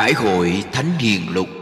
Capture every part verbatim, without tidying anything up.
Hải hội Thánh Hiền Lục.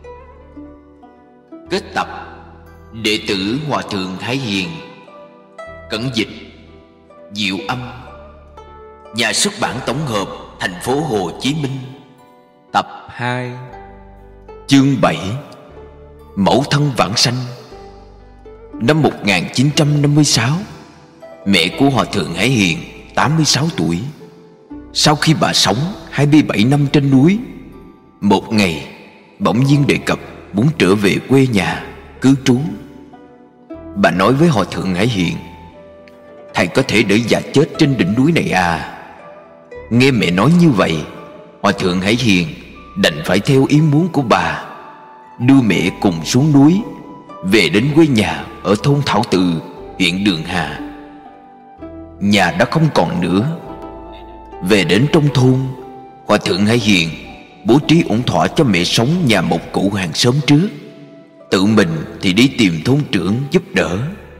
Kết tập. Đệ tử Hòa thượng Hải Hiền. Cẩn dịch Diệu Âm. Nhà xuất bản tổng hợp, thành phố Hồ Chí Minh. Tập hai. Chương bảy. Mẫu thân vãng sanh. Năm một nghìn chín trăm năm mươi sáu, mẹ của Hòa thượng Hải Hiền tám mươi sáu tuổi. Sau khi bà sống hai mươi bảy năm trên núi, một ngày bỗng nhiên đề cập muốn trở về quê nhà cư trú. Bà nói với Hòa thượng Hải Hiền: "Thầy có thể để già chết trên đỉnh núi này à?" Nghe mẹ nói như vậy, Hòa thượng Hải Hiền đành phải theo ý muốn của bà, đưa mẹ cùng xuống núi, về đến quê nhà ở thôn Thảo Tự, huyện Đường Hà. Nhà đã không còn nữa. Về đến trong thôn, Hòa thượng Hải Hiền bố trí ổn thỏa cho mẹ sống nhà một cụ hàng xóm trước, tự mình thì đi tìm thôn trưởng giúp đỡ.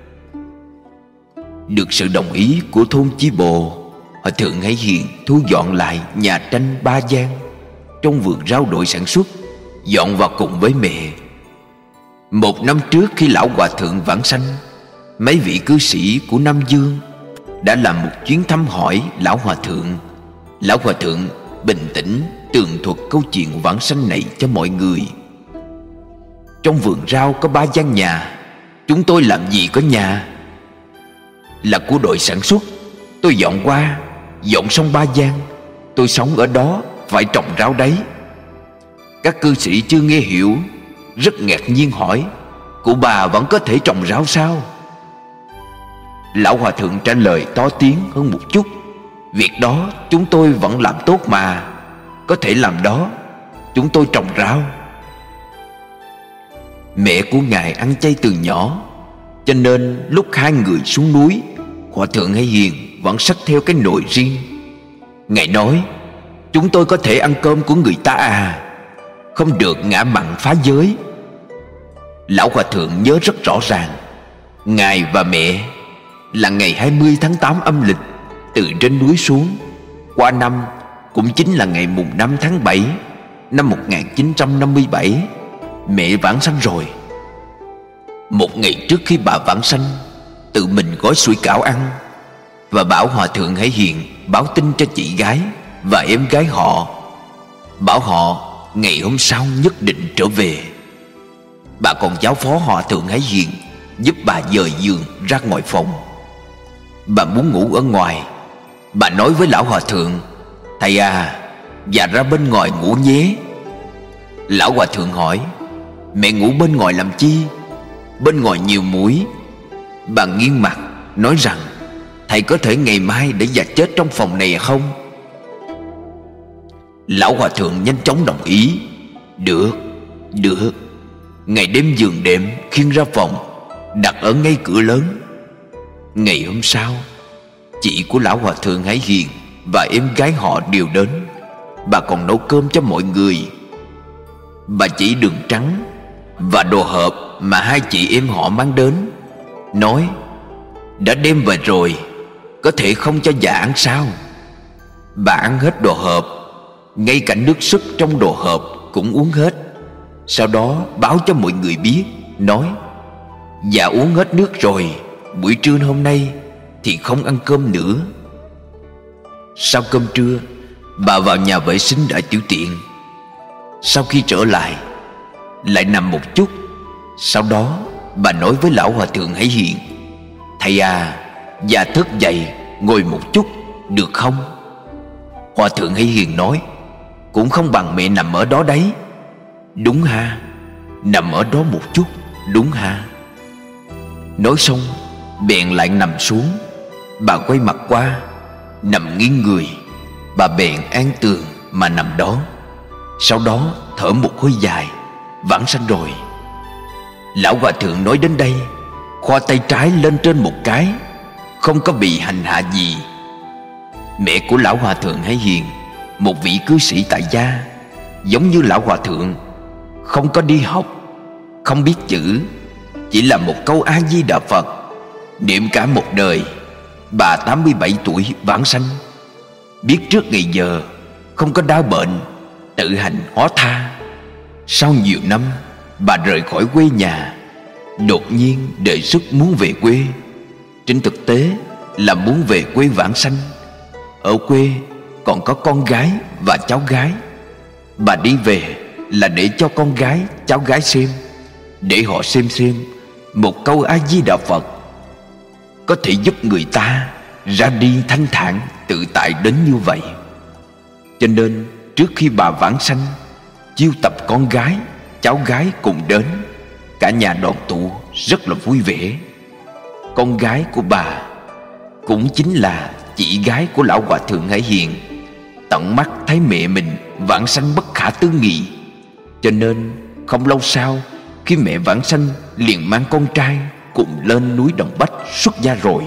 Được sự đồng ý của thôn chi bộ, Hòa thượng Hải Hiền thu dọn lại nhà tranh ba gian trong vườn rau đội sản xuất, dọn vào cùng với mẹ. Một năm trước khi lão hòa thượng vãng sanh, mấy vị cư sĩ của Nam Dương đã làm một chuyến thăm hỏi lão hòa thượng. Lão hòa thượng bình tĩnh tường thuật câu chuyện vãng sanh này cho mọi người. "Trong vườn rau có ba gian nhà. Chúng tôi làm gì có nhà? Là của đội sản xuất. Tôi dọn qua, dọn xong ba gian, tôi sống ở đó, phải trồng rau đấy." Các cư sĩ chưa nghe hiểu, rất ngạc nhiên hỏi: "Cụ bà vẫn có thể trồng rau sao?" Lão hòa thượng trả lời to tiếng hơn một chút: "Việc đó chúng tôi vẫn làm tốt mà. Có thể làm đó. Chúng tôi trồng rau." Mẹ của ngài ăn chay từ nhỏ, cho nên lúc hai người xuống núi, Hòa thượng Hải Hiền vẫn xách theo cái nồi riêng. Ngài nói: "Chúng tôi có thể ăn cơm của người ta à, không được ngã mặn phá giới." Lão hòa thượng nhớ rất rõ ràng, ngài và mẹ là ngày hai mươi tháng tám âm lịch từ trên núi xuống, qua năm cũng chính là ngày mùng năm tháng bảy năm một nghìn chín trăm năm mươi bảy, mẹ vãng sanh rồi. Một ngày trước khi bà vãng sanh, tự mình gói sủi cảo ăn và bảo Hòa thượng Hải Hiền báo tin cho chị gái và em gái họ, bảo họ ngày hôm sau nhất định trở về. Bà còn giáo phó Hòa thượng Hải Hiền giúp bà dời giường ra ngoài phòng. Bà muốn ngủ ở ngoài. Bà nói với lão hòa thượng: "Thầy à, dạ ra bên ngoài ngủ nhé." Lão hòa thượng hỏi: "Mẹ ngủ bên ngoài làm chi? Bên ngoài nhiều muỗi." Bà nghiêng mặt nói rằng: "Thầy có thể ngày mai để già chết trong phòng này không?" Lão hòa thượng nhanh chóng đồng ý: "Được, được." Ngày đêm giường đệm khiêng ra phòng, đặt ở ngay cửa lớn. Ngày hôm sau, chị của lão hòa thượng Hải Hiền và em gái họ đều đến. Bà còn nấu cơm cho mọi người. Bà chỉ đường trắng và đồ hộp mà hai chị em họ mang đến, nói: "Đã đem về rồi, có thể không cho già ăn sao?" Bà ăn hết đồ hộp, ngay cả nước súp trong đồ hộp cũng uống hết. Sau đó báo cho mọi người biết, nói: "Già uống hết nước rồi, buổi trưa hôm nay thì không ăn cơm nữa." Sau cơm trưa, bà vào nhà vệ sinh đại tiểu tiện. Sau khi trở lại, lại nằm một chút. Sau đó bà nói với lão hòa thượng Hải Hiền: "Thầy à, già thức dậy ngồi một chút được không?" Hòa thượng Hải Hiền nói: "Cũng không bằng mẹ nằm ở đó đấy." "Đúng ha, nằm ở đó một chút, đúng ha." Nói xong bèn lại nằm xuống. Bà quay mặt qua, nằm nghiêng người. Bà bèn an tường mà nằm đó. Sau đó thở một hơi dài, vãng sanh rồi. Lão hòa thượng nói đến đây, khoa tay trái lên trên một cái, không có bị hành hạ gì. Mẹ của lão hòa thượng Hải Hiền, một vị cư sĩ tại gia, giống như lão hòa thượng, không có đi học, không biết chữ, chỉ là một câu A Di Đà Phật niệm cả một đời. Bà tám mươi bảy tuổi vãng sanh, biết trước ngày giờ, không có đau bệnh, tự hành hóa tha. Sau nhiều năm bà rời khỏi quê nhà, đột nhiên đề xuất muốn về quê. Trên thực tế là muốn về quê vãng sanh. Ở quê còn có con gái và cháu gái. Bà đi về là để cho con gái, cháu gái xem, để họ xem xem một câu A Di Đà Phật có thể giúp người ta ra đi thanh thản tự tại đến như vậy. Cho nên trước khi bà vãng sanh, chiêu tập con gái, cháu gái cùng đến. Cả nhà đoàn tụ rất là vui vẻ. Con gái của bà cũng chính là chị gái của lão hòa thượng Hải Hiền, tận mắt thấy mẹ mình vãng sanh bất khả tư nghị. Cho nên không lâu sau, khi mẹ vãng sanh liền mang con trai cùng lên núi Đồng Bách xuất gia rồi.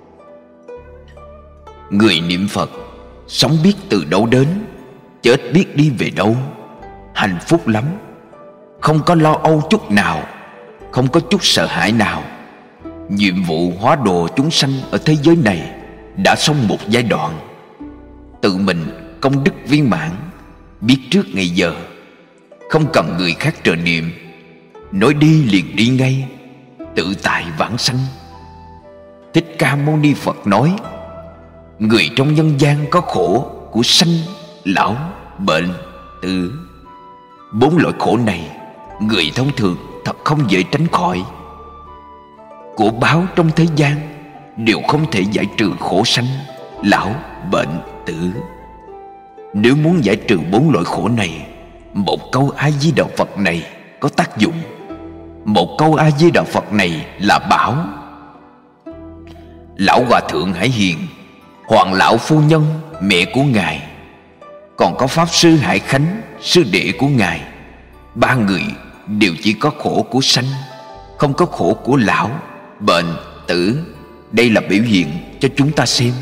Người niệm Phật sống biết từ đâu đến, chết biết đi về đâu. Hạnh phúc lắm, không có lo âu chút nào, không có chút sợ hãi nào. Nhiệm vụ hóa độ chúng sanh ở thế giới này đã xong một giai đoạn. Tự mình công đức viên mãn, biết trước ngày giờ, không cần người khác trợ niệm, nói đi liền đi ngay, tự tại vãng sanh. Thích Ca Mâu Ni Phật nói: người trong nhân gian có khổ của sanh, lão, bệnh, tử. Bốn loại khổ này người thông thường thật không dễ tránh khỏi. Của báo trong thế gian đều không thể giải trừ khổ sanh, lão, bệnh, tử. Nếu muốn giải trừ bốn loại khổ này, một câu A Di Đà Phật này có tác dụng. Một câu A Di Đà Phật này là bảo. Lão hòa thượng Hải Hiền, Hoàng lão phu nhân mẹ của ngài, còn có pháp sư Hải Khánh sư đệ của ngài, ba người đều chỉ có khổ của sanh, không có khổ của lão, bệnh, tử. Đây là biểu hiện cho chúng ta xem.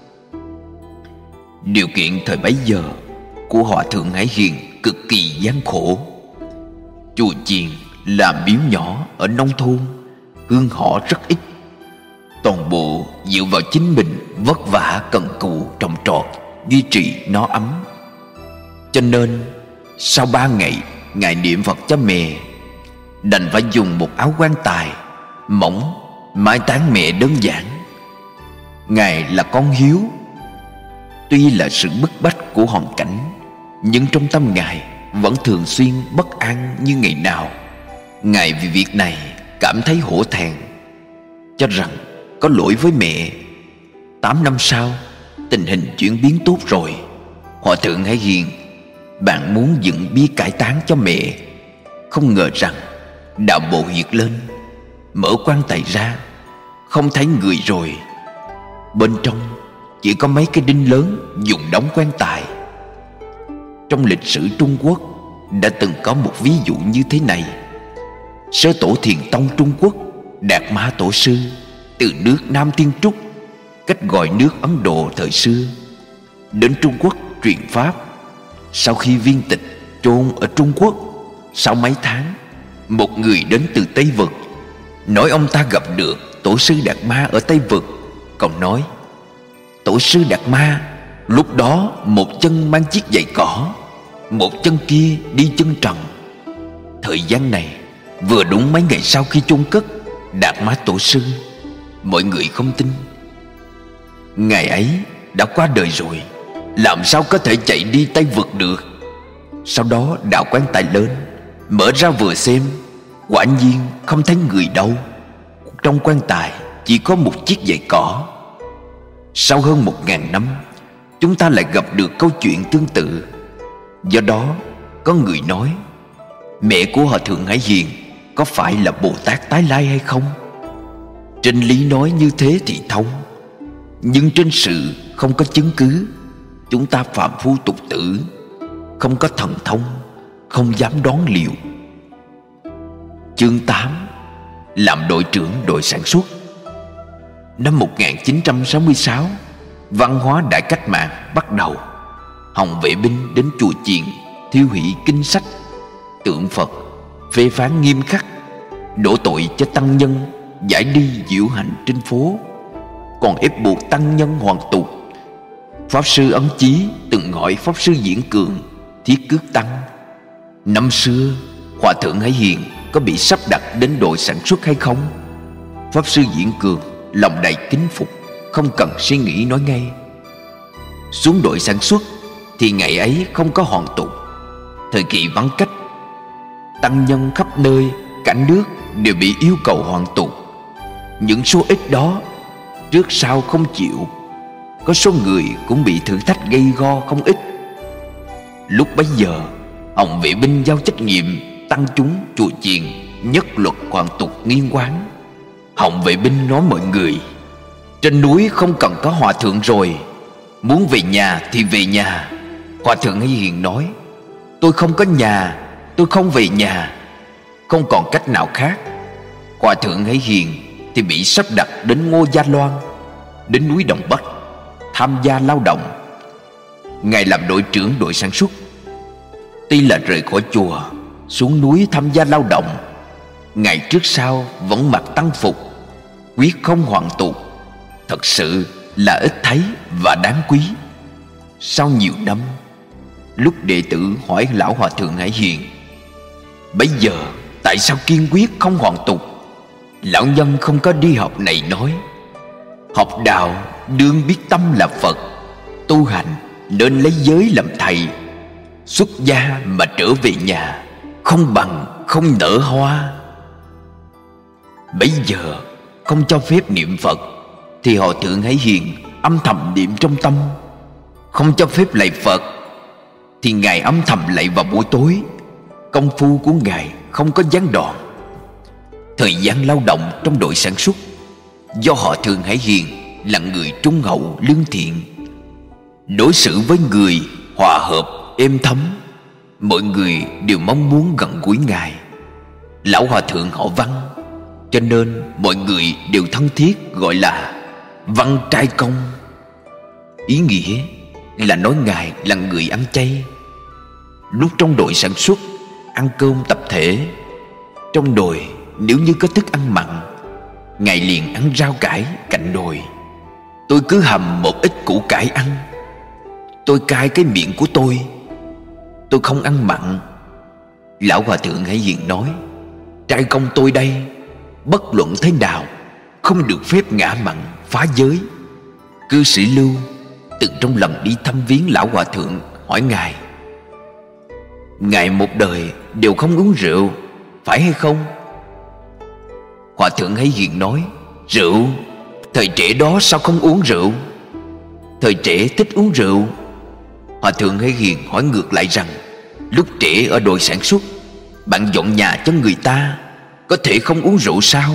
Điều kiện thời bấy giờ của hòa thượng Hải Hiền cực kỳ gian khổ. Chùa chiền là miếu nhỏ ở nông thôn, hương họ rất ít. Toàn bộ dựa vào chính mình vất vả cần cù trồng trọt duy trì nó ấm. Cho nên sau ba ngày ngài niệm Phật cho mẹ, đành phải dùng một áo quan tài mỏng mai táng mẹ đơn giản. Ngài là con hiếu. Tuy là sự bức bách của hoàn cảnh, nhưng trong tâm ngài vẫn thường xuyên bất an như ngày nào. Ngài vì việc này cảm thấy hổ thẹn, cho rằng có lỗi với mẹ. Tám năm sau, tình hình chuyển biến tốt rồi. Hòa thượng Hải Hiền bạn muốn dựng bia cải táng cho mẹ. Không ngờ rằng đạo bộ hiện lên, mở quan tài ra, không thấy người rồi. Bên trong chỉ có mấy cái đinh lớn dùng đóng quan tài. Trong lịch sử Trung Quốc đã từng có một ví dụ như thế này. Sơ tổ Thiền Tông Trung Quốc Đạt Ma Tổ Sư từ nước Nam Thiên Trúc, cách gọi nước Ấn Độ thời xưa, đến Trung Quốc truyền pháp. Sau khi viên tịch chôn ở Trung Quốc, sau mấy tháng, một người đến từ Tây Vực nói ông ta gặp được Tổ sư Đạt Ma ở Tây Vực. Còn nói Tổ sư Đạt Ma lúc đó một chân mang chiếc giày cỏ, một chân kia đi chân trần. Thời gian này vừa đúng mấy ngày sau khi chôn cất Đạt Ma Tổ sư. Mọi người không tin. Ngày ấy đã qua đời rồi, làm sao có thể chạy đi Tây Vực được. Sau đó đào quan tài lên, mở ra vừa xem, quả nhiên không thấy người đâu. Trong quan tài chỉ có một chiếc giày cỏ. Sau hơn một ngàn năm, chúng ta lại gặp được câu chuyện tương tự. Do đó có người nói mẹ của Hòa thượng Hải Hiền có phải là Bồ Tát tái lai hay không? Trên lý nói như thế thì thông, nhưng trên sự không có chứng cứ. Chúng ta phàm phu tục tử, không có thần thông, không dám đoán liệu. Chương tám. Làm đội trưởng đội sản xuất. Năm một nghìn chín trăm sáu mươi sáu, văn hóa đại cách mạng bắt đầu. Hồng vệ binh đến chùa chiền thiêu hủy kinh sách, tượng Phật, phê phán nghiêm khắc, đổ tội cho tăng nhân giải đi diệu hành trên phố, còn ép buộc tăng nhân hoàn tục. Pháp sư Ấn Chí từng hỏi Pháp sư Diễn Cường Thiết Cước Tăng. Năm xưa Hòa thượng Hải Hiền có bị sắp đặt đến đội sản xuất hay không? Pháp sư Diễn Cường lòng đầy kính phục, không cần suy nghĩ nói ngay. Xuống đội sản xuất thì ngày ấy không có hoàn tục. Thời kỳ vắng cách, tăng nhân khắp nơi cả nước đều bị yêu cầu hoàn tục. Những số ít đó trước sau không chịu, có số người cũng bị thử thách gây go không ít. Lúc bấy giờ, Hồng Vệ Binh giao trách nhiệm tăng chúng chùa chiền nhất luật hoàn tục nghiêm quán. Hồng Vệ Binh nói mọi người: trên núi không cần có hòa thượng rồi, muốn về nhà thì về nhà. Hòa thượng Hải Hiền nói: tôi không có nhà, tôi không về nhà. Không còn cách nào khác. Hòa thượng Hải Hiền thì bị sắp đặt đến Ngô Gia Loan, đến núi Đồng Bắc tham gia lao động. Ngài làm đội trưởng đội sản xuất. Tuy là rời khỏi chùa xuống núi tham gia lao động, Ngài trước sau vẫn mặc tăng phục, quyết không hoàn tục. Thật sự là ít thấy và đáng quý. Sau nhiều năm, lúc đệ tử hỏi lão Hòa thượng Hải Hiền: bây giờ tại sao kiên quyết không hoàn tục? Lão nhân không có đi học này nói: học đạo đương biết tâm là Phật, tu hành nên lấy giới làm thầy. Xuất gia mà trở về nhà, không bằng không nở hoa. Bây giờ không cho phép niệm Phật thì Hòa thượng Hải Hiền âm thầm niệm trong tâm. Không cho phép lạy Phật thì Ngài âm thầm lạy vào buổi tối. Công phu của Ngài không có gián đoạn. Thời gian lao động trong đội sản xuất, do Hòa thượng Hải Hiền là người trung hậu lương thiện, đối xử với người hòa hợp êm thấm, mọi người đều mong muốn gần gũi Ngài. Lão Hòa thượng họ Văn, cho nên mọi người đều thân thiết gọi là Văn Trai Công. Ý nghĩa là nói Ngài là người ăn chay. Lúc trong đội sản xuất ăn cơm tập thể, trong đồi nếu như có thức ăn mặn, Ngài liền ăn rau cải cạnh đồi. Tôi cứ hầm một ít củ cải ăn. Tôi cai cái miệng của tôi, tôi không ăn mặn. Lão Hòa thượng Hải Hiền nói: trai công tôi đây, bất luận thế nào không được phép ngã mặn phá giới. Cư sĩ Lưu từng trong lần đi thăm viếng lão Hòa thượng hỏi Ngài: Ngài một đời đều không uống rượu, phải hay không? Hòa thượng Hải Hiền nói: rượu, thời trẻ đó sao không uống rượu? Thời trẻ thích uống rượu. Hòa thượng Hải Hiền hỏi ngược lại rằng: lúc trẻ ở đội sản xuất, bạn dọn nhà cho người ta, có thể không uống rượu sao?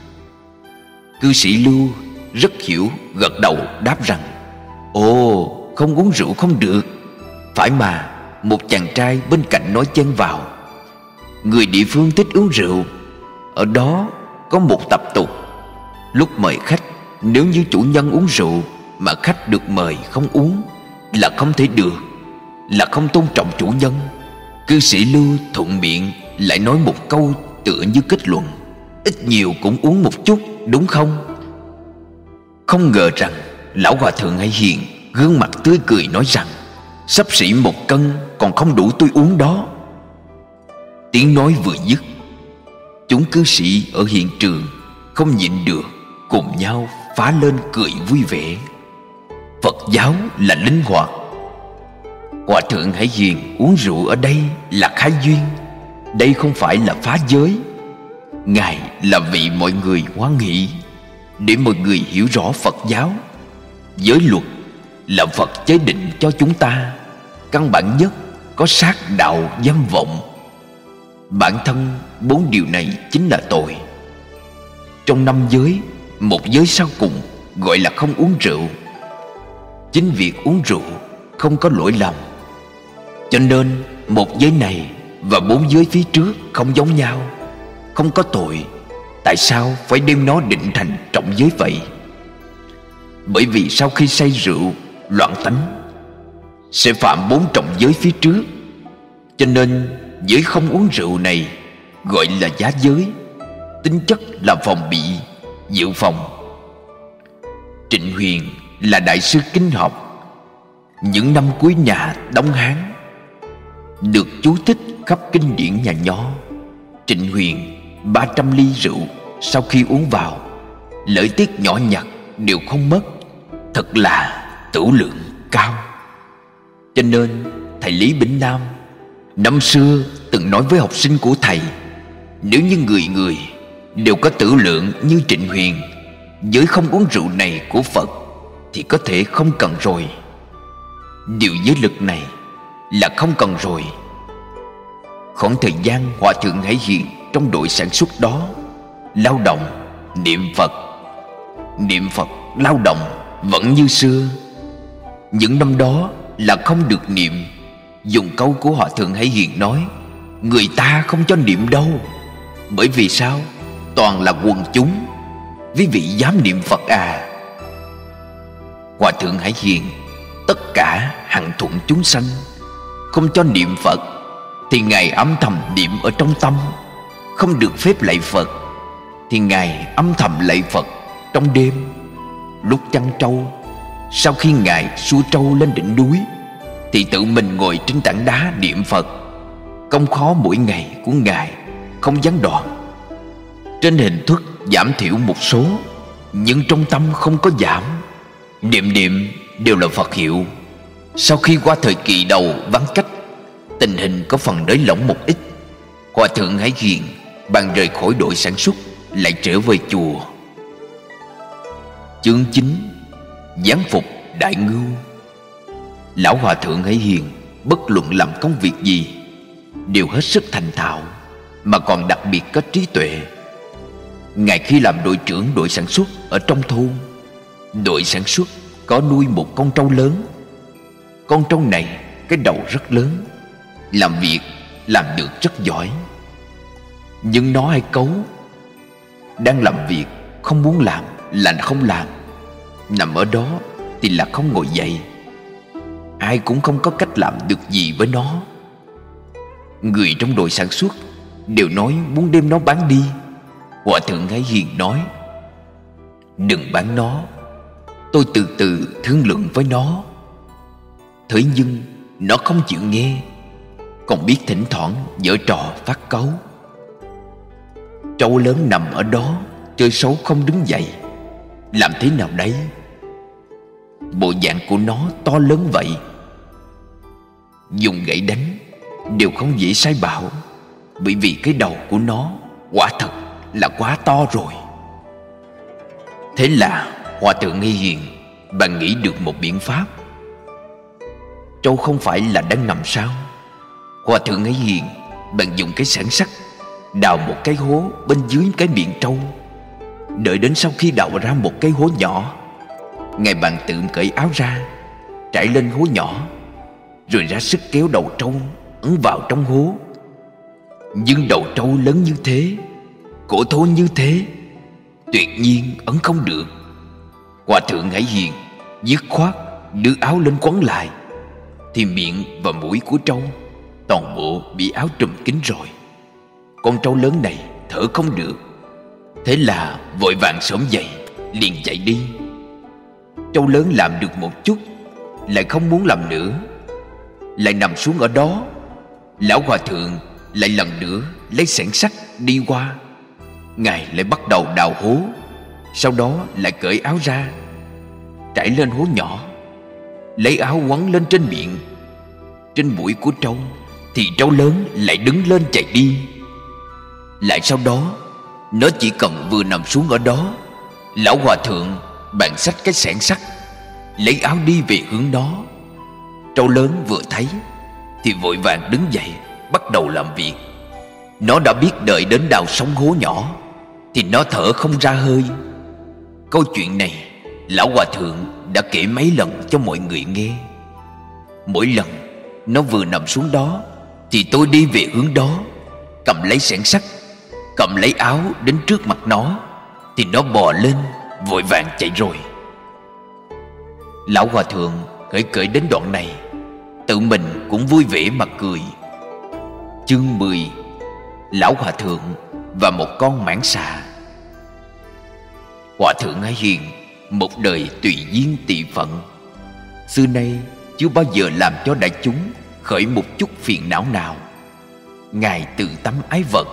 Cư sĩ Lưu rất hiểu, gật đầu đáp rằng: ồ, không uống rượu không được. Phải mà. Một chàng trai bên cạnh nói chen vào: người địa phương thích uống rượu. Ở đó có một tập tục, lúc mời khách, nếu như chủ nhân uống rượu mà khách được mời không uống là không thể được, là không tôn trọng chủ nhân. Cư sĩ Lưu thuận miệng lại nói một câu tựa như kết luận: ít nhiều cũng uống một chút, đúng không? Không ngờ rằng lão Hòa thượng Hải Hiền gương mặt tươi cười nói rằng: xấp xỉ một cân còn không đủ tôi uống đó. Tiếng nói vừa dứt, chúng cư sĩ ở hiện trường không nhịn được, cùng nhau phá lên cười vui vẻ. Phật giáo là linh hoạt. Hòa thượng Hải Hiền uống rượu ở đây là khai duyên, đây không phải là phá giới. Ngài là vị mọi người hoan hỷ, để mọi người hiểu rõ Phật giáo. Giới luật là Phật chế định cho chúng ta, căn bản nhất có sát đạo dâm vọng. Bản thân bốn điều này chính là tội. Trong năm giới, một giới sau cùng gọi là không uống rượu. Chính việc uống rượu không có lỗi lầm, cho nên một giới này và bốn giới phía trước không giống nhau, không có tội. Tại sao phải đem nó định thành trọng giới vậy? Bởi vì sau khi say rượu loạn tánh sẽ phạm bốn trọng giới phía trước, cho nên giới không uống rượu này gọi là giá giới, tính chất là phòng bị, dự phòng. Trịnh Huyền là đại sư kinh học. Những năm cuối nhà Đông Hán, được chú thích khắp kinh điển nhà Nho. Trịnh Huyền ba trăm ly rượu sau khi uống vào, lợi tiết nhỏ nhặt đều không mất, thật là tửu lượng cao. Cho nên thầy Lý Bỉnh Nam năm xưa từng nói với học sinh của thầy, nếu như người người đều có tửu lượng như Trịnh Huyền, với không uống rượu này của Phật thì có thể không cần rồi. Điều giới lực này là không cần rồi. Khoảng thời gian Hòa Thượng Hải Hiền trong đội sản xuất đó, lao động, niệm Phật, niệm Phật, lao động vẫn như xưa. Những năm đó là không được niệm. Dùng câu của Hòa Thượng Hải Hiền nói, người ta không cho niệm đâu. Bởi vì sao? Toàn là quần chúng. Quý vị dám niệm Phật à? Hòa Thượng Hải Hiền tất cả hằng thuận chúng sanh, không cho niệm Phật thì Ngài âm thầm niệm ở trong tâm. Không được phép lạy Phật thì Ngài âm thầm lạy Phật trong đêm, lúc chăn trâu. Sau khi Ngài xua trâu lên đỉnh núi thì tự mình ngồi trên tảng đá niệm Phật. Công khó mỗi ngày của Ngài không gián đoạn. Trên hình thức giảm thiểu một số, nhưng trong tâm không có giảm. Niệm niệm đều là Phật hiệu. Sau khi qua thời kỳ đầu vắng cách, tình hình có phần nới lỏng một ít, Hòa Thượng Hải Hiền bàn rời khỏi đội sản xuất, lại trở về chùa. Chương chín. Giáng phục đại ngưu. Lão Hòa Thượng Hải Hiền bất luận làm công việc gì đều hết sức thành thạo, mà còn đặc biệt có trí tuệ. Ngài khi làm đội trưởng đội sản xuất ở trong thôn, đội sản xuất có nuôi một con trâu lớn. Con trâu này cái đầu rất lớn, làm việc làm được rất giỏi. Nhưng nó hay cấu. Đang làm việc không muốn làm là không làm, nằm ở đó thì là không ngồi dậy. Ai cũng không có cách làm được gì với nó. Người trong đội sản xuất đều nói muốn đem nó bán đi. Hòa Thượng Hải Hiền nói, đừng bán nó, tôi từ từ thương lượng với nó. Thế nhưng nó không chịu nghe, còn biết thỉnh thoảng giở trò phát cáu. Trâu lớn nằm ở đó chơi xấu không đứng dậy, làm thế nào đấy? Bộ dạng của nó to lớn vậy, dùng gậy đánh đều không dễ sai bảo, bởi vì cái đầu của nó quả thật là quá to rồi. Thế là Hòa Thượng Hải Hiền bạn nghĩ được một biện pháp. Trâu không phải là đang nằm sao? Hòa Thượng Hải Hiền bạn dùng cái xẻng sắt đào một cái hố bên dưới cái miệng trâu. Đợi đến sau khi đào ra một cái hố nhỏ, Ngài bạn tự cởi áo ra, trải lên hố nhỏ, rồi ra sức kéo đầu trâu ấn vào trong hố. Nhưng đầu trâu lớn như thế, cổ thô như thế, tuyệt nhiên ấn không được. Hòa Thượng Hải Hiền dứt khoát đưa áo lên quấn lại, thì miệng và mũi của trâu toàn bộ bị áo trùm kín rồi. Con trâu lớn này thở không được. Thế là vội vàng xổm dậy, liền chạy đi. Trâu lớn làm được một chút, lại không muốn làm nữa, lại nằm xuống ở đó. Lão Hòa Thượng lại lần nữa lấy xẻng sắt đi qua. Ngài lại bắt đầu đào hố, sau đó lại cởi áo ra, trải lên hố nhỏ, lấy áo quấn lên trên miệng. Trên mũi của trâu thì trâu lớn lại đứng lên chạy đi. Lại sau đó, nó chỉ cần vừa nằm xuống ở đó, Lão Hòa Thượng bạn xách cái xẻng sắt, lấy áo đi về hướng đó. Trâu lớn vừa thấy thì vội vàng đứng dậy, bắt đầu làm việc. Nó đã biết đợi đến đào xong hố nhỏ thì nó thở không ra hơi. Câu chuyện này Lão Hòa Thượng đã kể mấy lần cho mọi người nghe. Mỗi lần nó vừa nằm xuống đó thì tôi đi về hướng đó, cầm lấy xẻng sắt, cầm lấy áo đến trước mặt nó, thì nó bò lên vội vàng chạy rồi. Lão Hòa Thượng kể kể đến đoạn này, tự mình cũng vui vẻ mà cười. Chương mười. Lão Hòa Thượng và một con mãng xà. Hòa Thượng Hải Hiền một đời tùy duyên tùy phận, xưa nay chưa bao giờ làm cho đại chúng khởi một chút phiền não nào. Ngài từ tấm ái vật,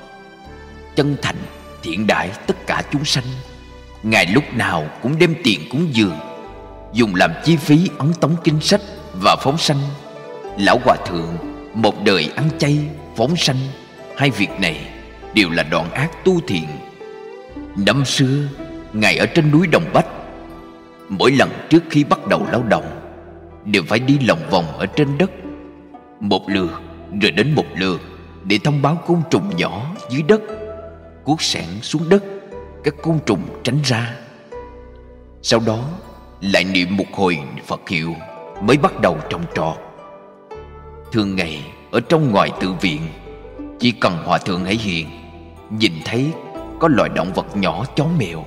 chân thành thiện đãi tất cả chúng sanh. Ngài lúc nào cũng đem tiền cúng dường, dùng làm chi phí ấn tống kinh sách và phóng sanh. Lão Hòa Thượng một đời ăn chay, phóng sanh, hai việc này đều là đoạn ác tu thiện. Năm xưa, Ngài ở trên núi Đồng Bách, mỗi lần trước khi bắt đầu lao động đều phải đi lòng vòng ở trên đất một lượt rồi đến một lượt, để thông báo côn trùng nhỏ dưới đất cuốc sẻn xuống đất, các côn trùng tránh ra. Sau đó lại niệm một hồi Phật hiệu mới bắt đầu trồng trọt. Thường ngày ở trong ngoài tự viện, chỉ cần Hòa Thượng Hải Hiền nhìn thấy có loài động vật nhỏ chó mèo,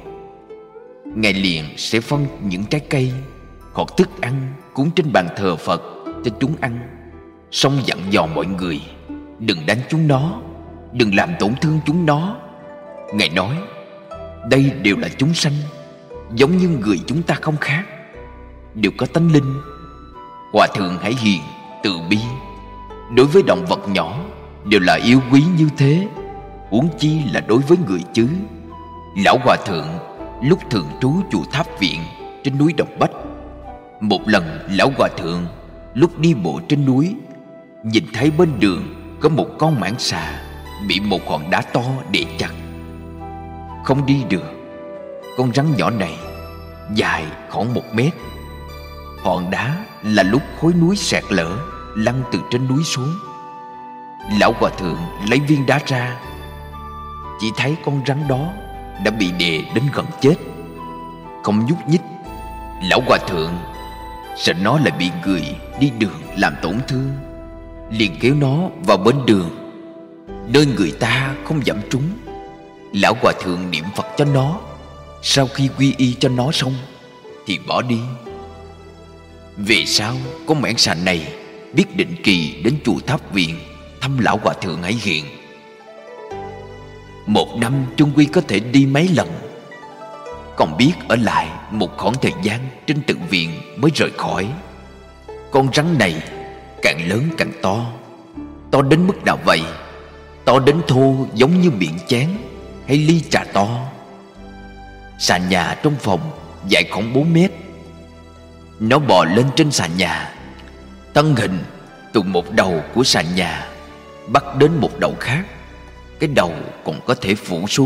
Ngài liền sẽ phân những trái cây hoặc thức ăn cúng trên bàn thờ Phật cho chúng ăn, xong dặn dò mọi người đừng đánh chúng nó, đừng làm tổn thương chúng nó. Ngài nói đây đều là chúng sanh, giống như người chúng ta không khác, đều có tánh linh. Hòa Thượng Hải Hiền từ bi, đối với động vật nhỏ đều là yêu quý như thế, huống chi là đối với người chứ. Lão Hòa Thượng lúc thường trú chùa Tháp Viện trên núi Đồng Bách, một lần Lão Hòa Thượng lúc đi bộ trên núi, nhìn thấy bên đường có một con mãng xà bị một hòn đá to đè chặt, không đi được. Con rắn nhỏ này dài khoảng một mét. Hòn đá là lúc khối núi sạt lở lăn từ trên núi xuống. Lão Hòa Thượng lấy viên đá ra, chỉ thấy con rắn đó đã bị đè đến gần chết, không nhúc nhích. Lão Hòa Thượng sợ nó lại bị người đi đường làm tổn thương, liền kéo nó vào bên đường, nơi người ta không dẫm trúng. Lão Hòa Thượng niệm Phật cho nó, sau khi quy y cho nó xong thì bỏ đi. Về sau con mãng xà này biết định kỳ đến chùa Tháp Viện thăm Lão Hòa Thượng Hải Hiền. Một năm chung quy có thể đi mấy lần, còn biết ở lại một khoảng thời gian trên tự viện mới rời khỏi. Con rắn này càng lớn càng to. To đến mức nào vậy? To đến thô giống như miệng chén hay ly trà to. Sàn nhà trong phòng dài khoảng bốn mét. Nó bò lên trên sàn nhà, thân hình từ một đầu của sàn nhà bắt đến một đầu khác, cái đầu còn có thể phủ xuống.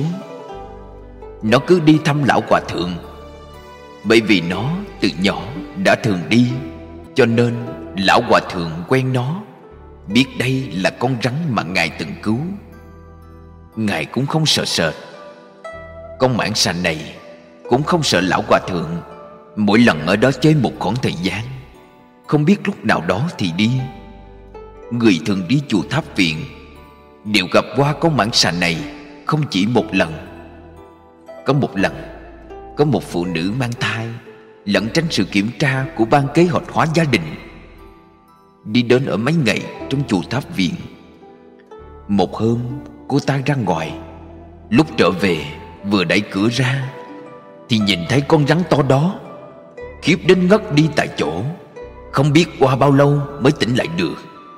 Nó cứ đi thăm Lão Hòa Thượng. Bởi vì nó từ nhỏ đã thường đi, cho nên Lão Hòa Thượng quen nó, biết đây là con rắn mà Ngài từng cứu. Ngài cũng không sợ sệt. Con mãng xà này cũng không sợ Lão Hòa Thượng. Mỗi lần ở đó chơi một khoảng thời gian, không biết lúc nào đó thì đi. Người thường đi chùa Tháp Viện đều gặp qua con mãng xà này không chỉ một lần. Có một lần, có một phụ nữ mang thai lẩn tránh sự kiểm tra của ban kế hoạch hóa gia đình, đi đến ở mấy ngày trong chùa Tháp Viện. Một hôm cô ta ra ngoài, lúc trở về vừa đẩy cửa ra thì nhìn thấy con rắn to đó, khiếp đến ngất đi tại chỗ, không biết qua bao lâu mới tỉnh lại được.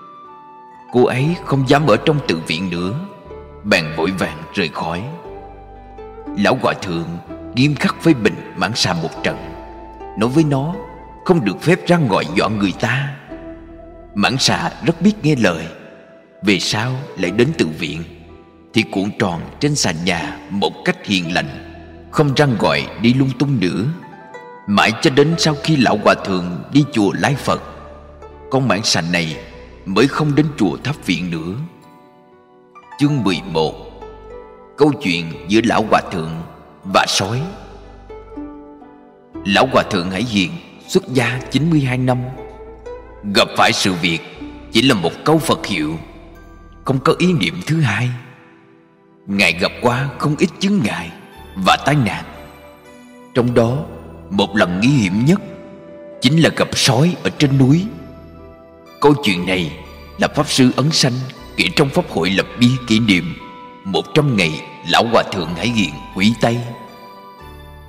Cô ấy không dám ở trong tự viện nữa, bèn vội vàng rời khỏi. Lão Hòa Thượng nghiêm khắc phê bình mãng xà một trận, nói với nó không được phép ra ngoài dọa người ta. Mãng xà rất biết nghe lời, về sau lại đến tự viện thì cuộn tròn trên sàn nhà một cách hiền lành, không ra ngoài đi lung tung nữa. Mãi cho đến sau khi Lão Hòa Thượng đi chùa Lai Phật, con mãng xà này mới không đến chùa Tháp Viện nữa. Chương mười một. Câu chuyện giữa Lão Hòa Thượng và sói. Lão Hòa Thượng Hải Hiền xuất gia chín mươi hai năm, gặp phải sự việc chỉ là một câu Phật hiệu, không có ý niệm thứ hai. Ngài gặp qua không ít chướng ngại và tai nạn, trong đó một lần nguy hiểm nhất chính là gặp sói ở trên núi. Câu chuyện này là Pháp Sư Ấn Sanh kể trong Pháp hội lập bia kỷ niệm một trăm ngày Lão Hòa Thượng Hải Hiền hủy Tây.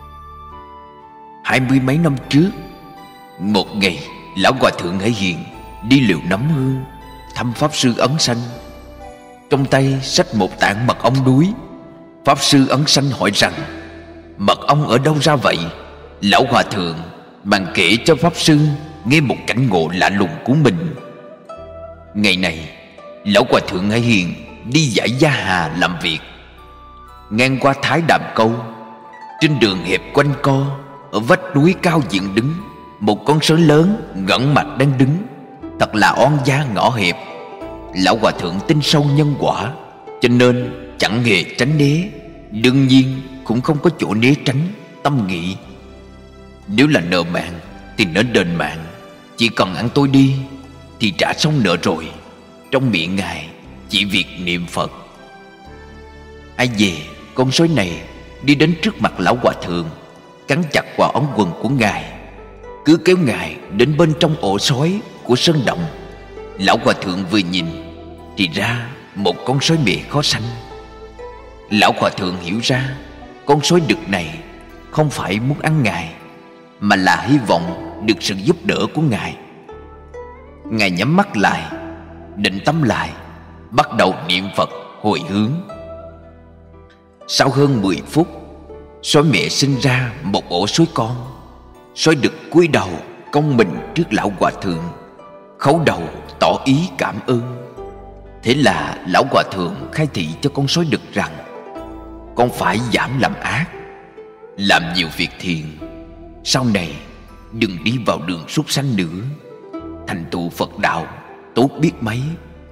Hai mươi mấy năm trước, một ngày Lão Hòa Thượng Hải Hiền đi liều nấm hương thăm Pháp Sư Ấn Sanh. Trong tay xách một tảng mật ong đuối. Pháp Sư Ấn Sanh hỏi rằng: mật ong ở đâu ra vậy? Lão hòa thượng bạn kể cho Pháp Sư nghe một cảnh ngộ lạ lùng của mình. Ngày này lão hòa thượng Hải Hiền đi dải Gia Hà làm việc. Ngang qua Thái Đàm Câu, trên đường hẹp quanh co, ở vách núi cao dựng đứng một con sói lớn ngẩng mặt đang đứng, thật là oan gia ngõ hẹp. Lão hòa thượng tin sâu nhân quả, cho nên chẳng hề tránh né, đương nhiên cũng không có chỗ né tránh. Tâm nghĩ nếu là nợ mạng thì nên đền mạng, chỉ cần ăn tôi đi thì trả xong nợ rồi. Trong miệng ngài chỉ việc niệm Phật. Ai về con sói này đi đến trước mặt lão hòa thượng, cắn chặt vào ống quần của ngài, cứ kéo ngài đến bên trong ổ sói của sơn động. Lão hòa thượng vừa nhìn thì ra một con sói mẹ khó sanh. Lão hòa thượng hiểu ra con sói đực này không phải muốn ăn ngài, mà là hy vọng được sự giúp đỡ của ngài. Ngài nhắm mắt lại, định tâm lại, bắt đầu niệm Phật hồi hướng. Sau hơn mười phút, sói mẹ sinh ra một ổ sói con. Sói đực cúi đầu cong mình trước lão hòa thượng, khấu đầu tỏ ý cảm ơn. Thế là lão hòa thượng khai thị cho con sói đực rằng: con phải giảm làm ác, làm nhiều việc thiện, sau này đừng đi vào đường súc sanh nữa, thành tựu Phật đạo tốt biết mấy.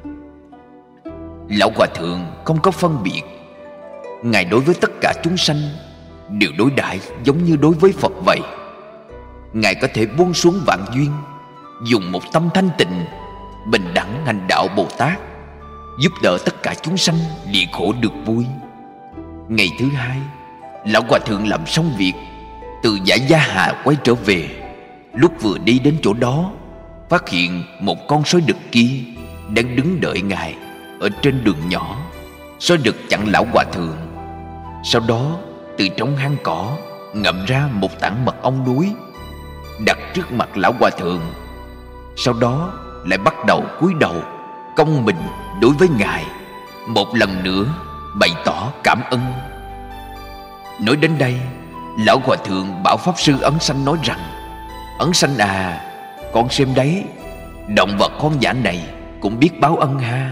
Lão hòa thượng không có phân biệt. Ngài đối với tất cả chúng sanh đều đối đãi giống như đối với Phật vậy. Ngài có thể buông xuống vạn duyên, dùng một tâm thanh tịnh bình đẳng hành đạo Bồ Tát, giúp đỡ tất cả chúng sanh lìa khổ được vui. Ngày thứ hai, lão hòa thượng làm xong việc, từ dải Gia Hà quay trở về. Lúc vừa đi đến chỗ đó, phát hiện một con sói đực kia đang đứng đợi ngài ở trên đường nhỏ. Sói đực chặn lão hòa thượng, sau đó từ trong hang cỏ ngậm ra một tảng mật ong núi, đặt trước mặt lão hòa thượng. Sau đó lại bắt đầu cúi đầu cong mình đối với ngài, một lần nữa bày tỏ cảm ơn. Nói đến đây, lão hòa thượng bảo Pháp Sư Ấn Sanh nói rằng: Ấn Sanh à, con xem đấy, động vật hoang dã này cũng biết báo ân ha.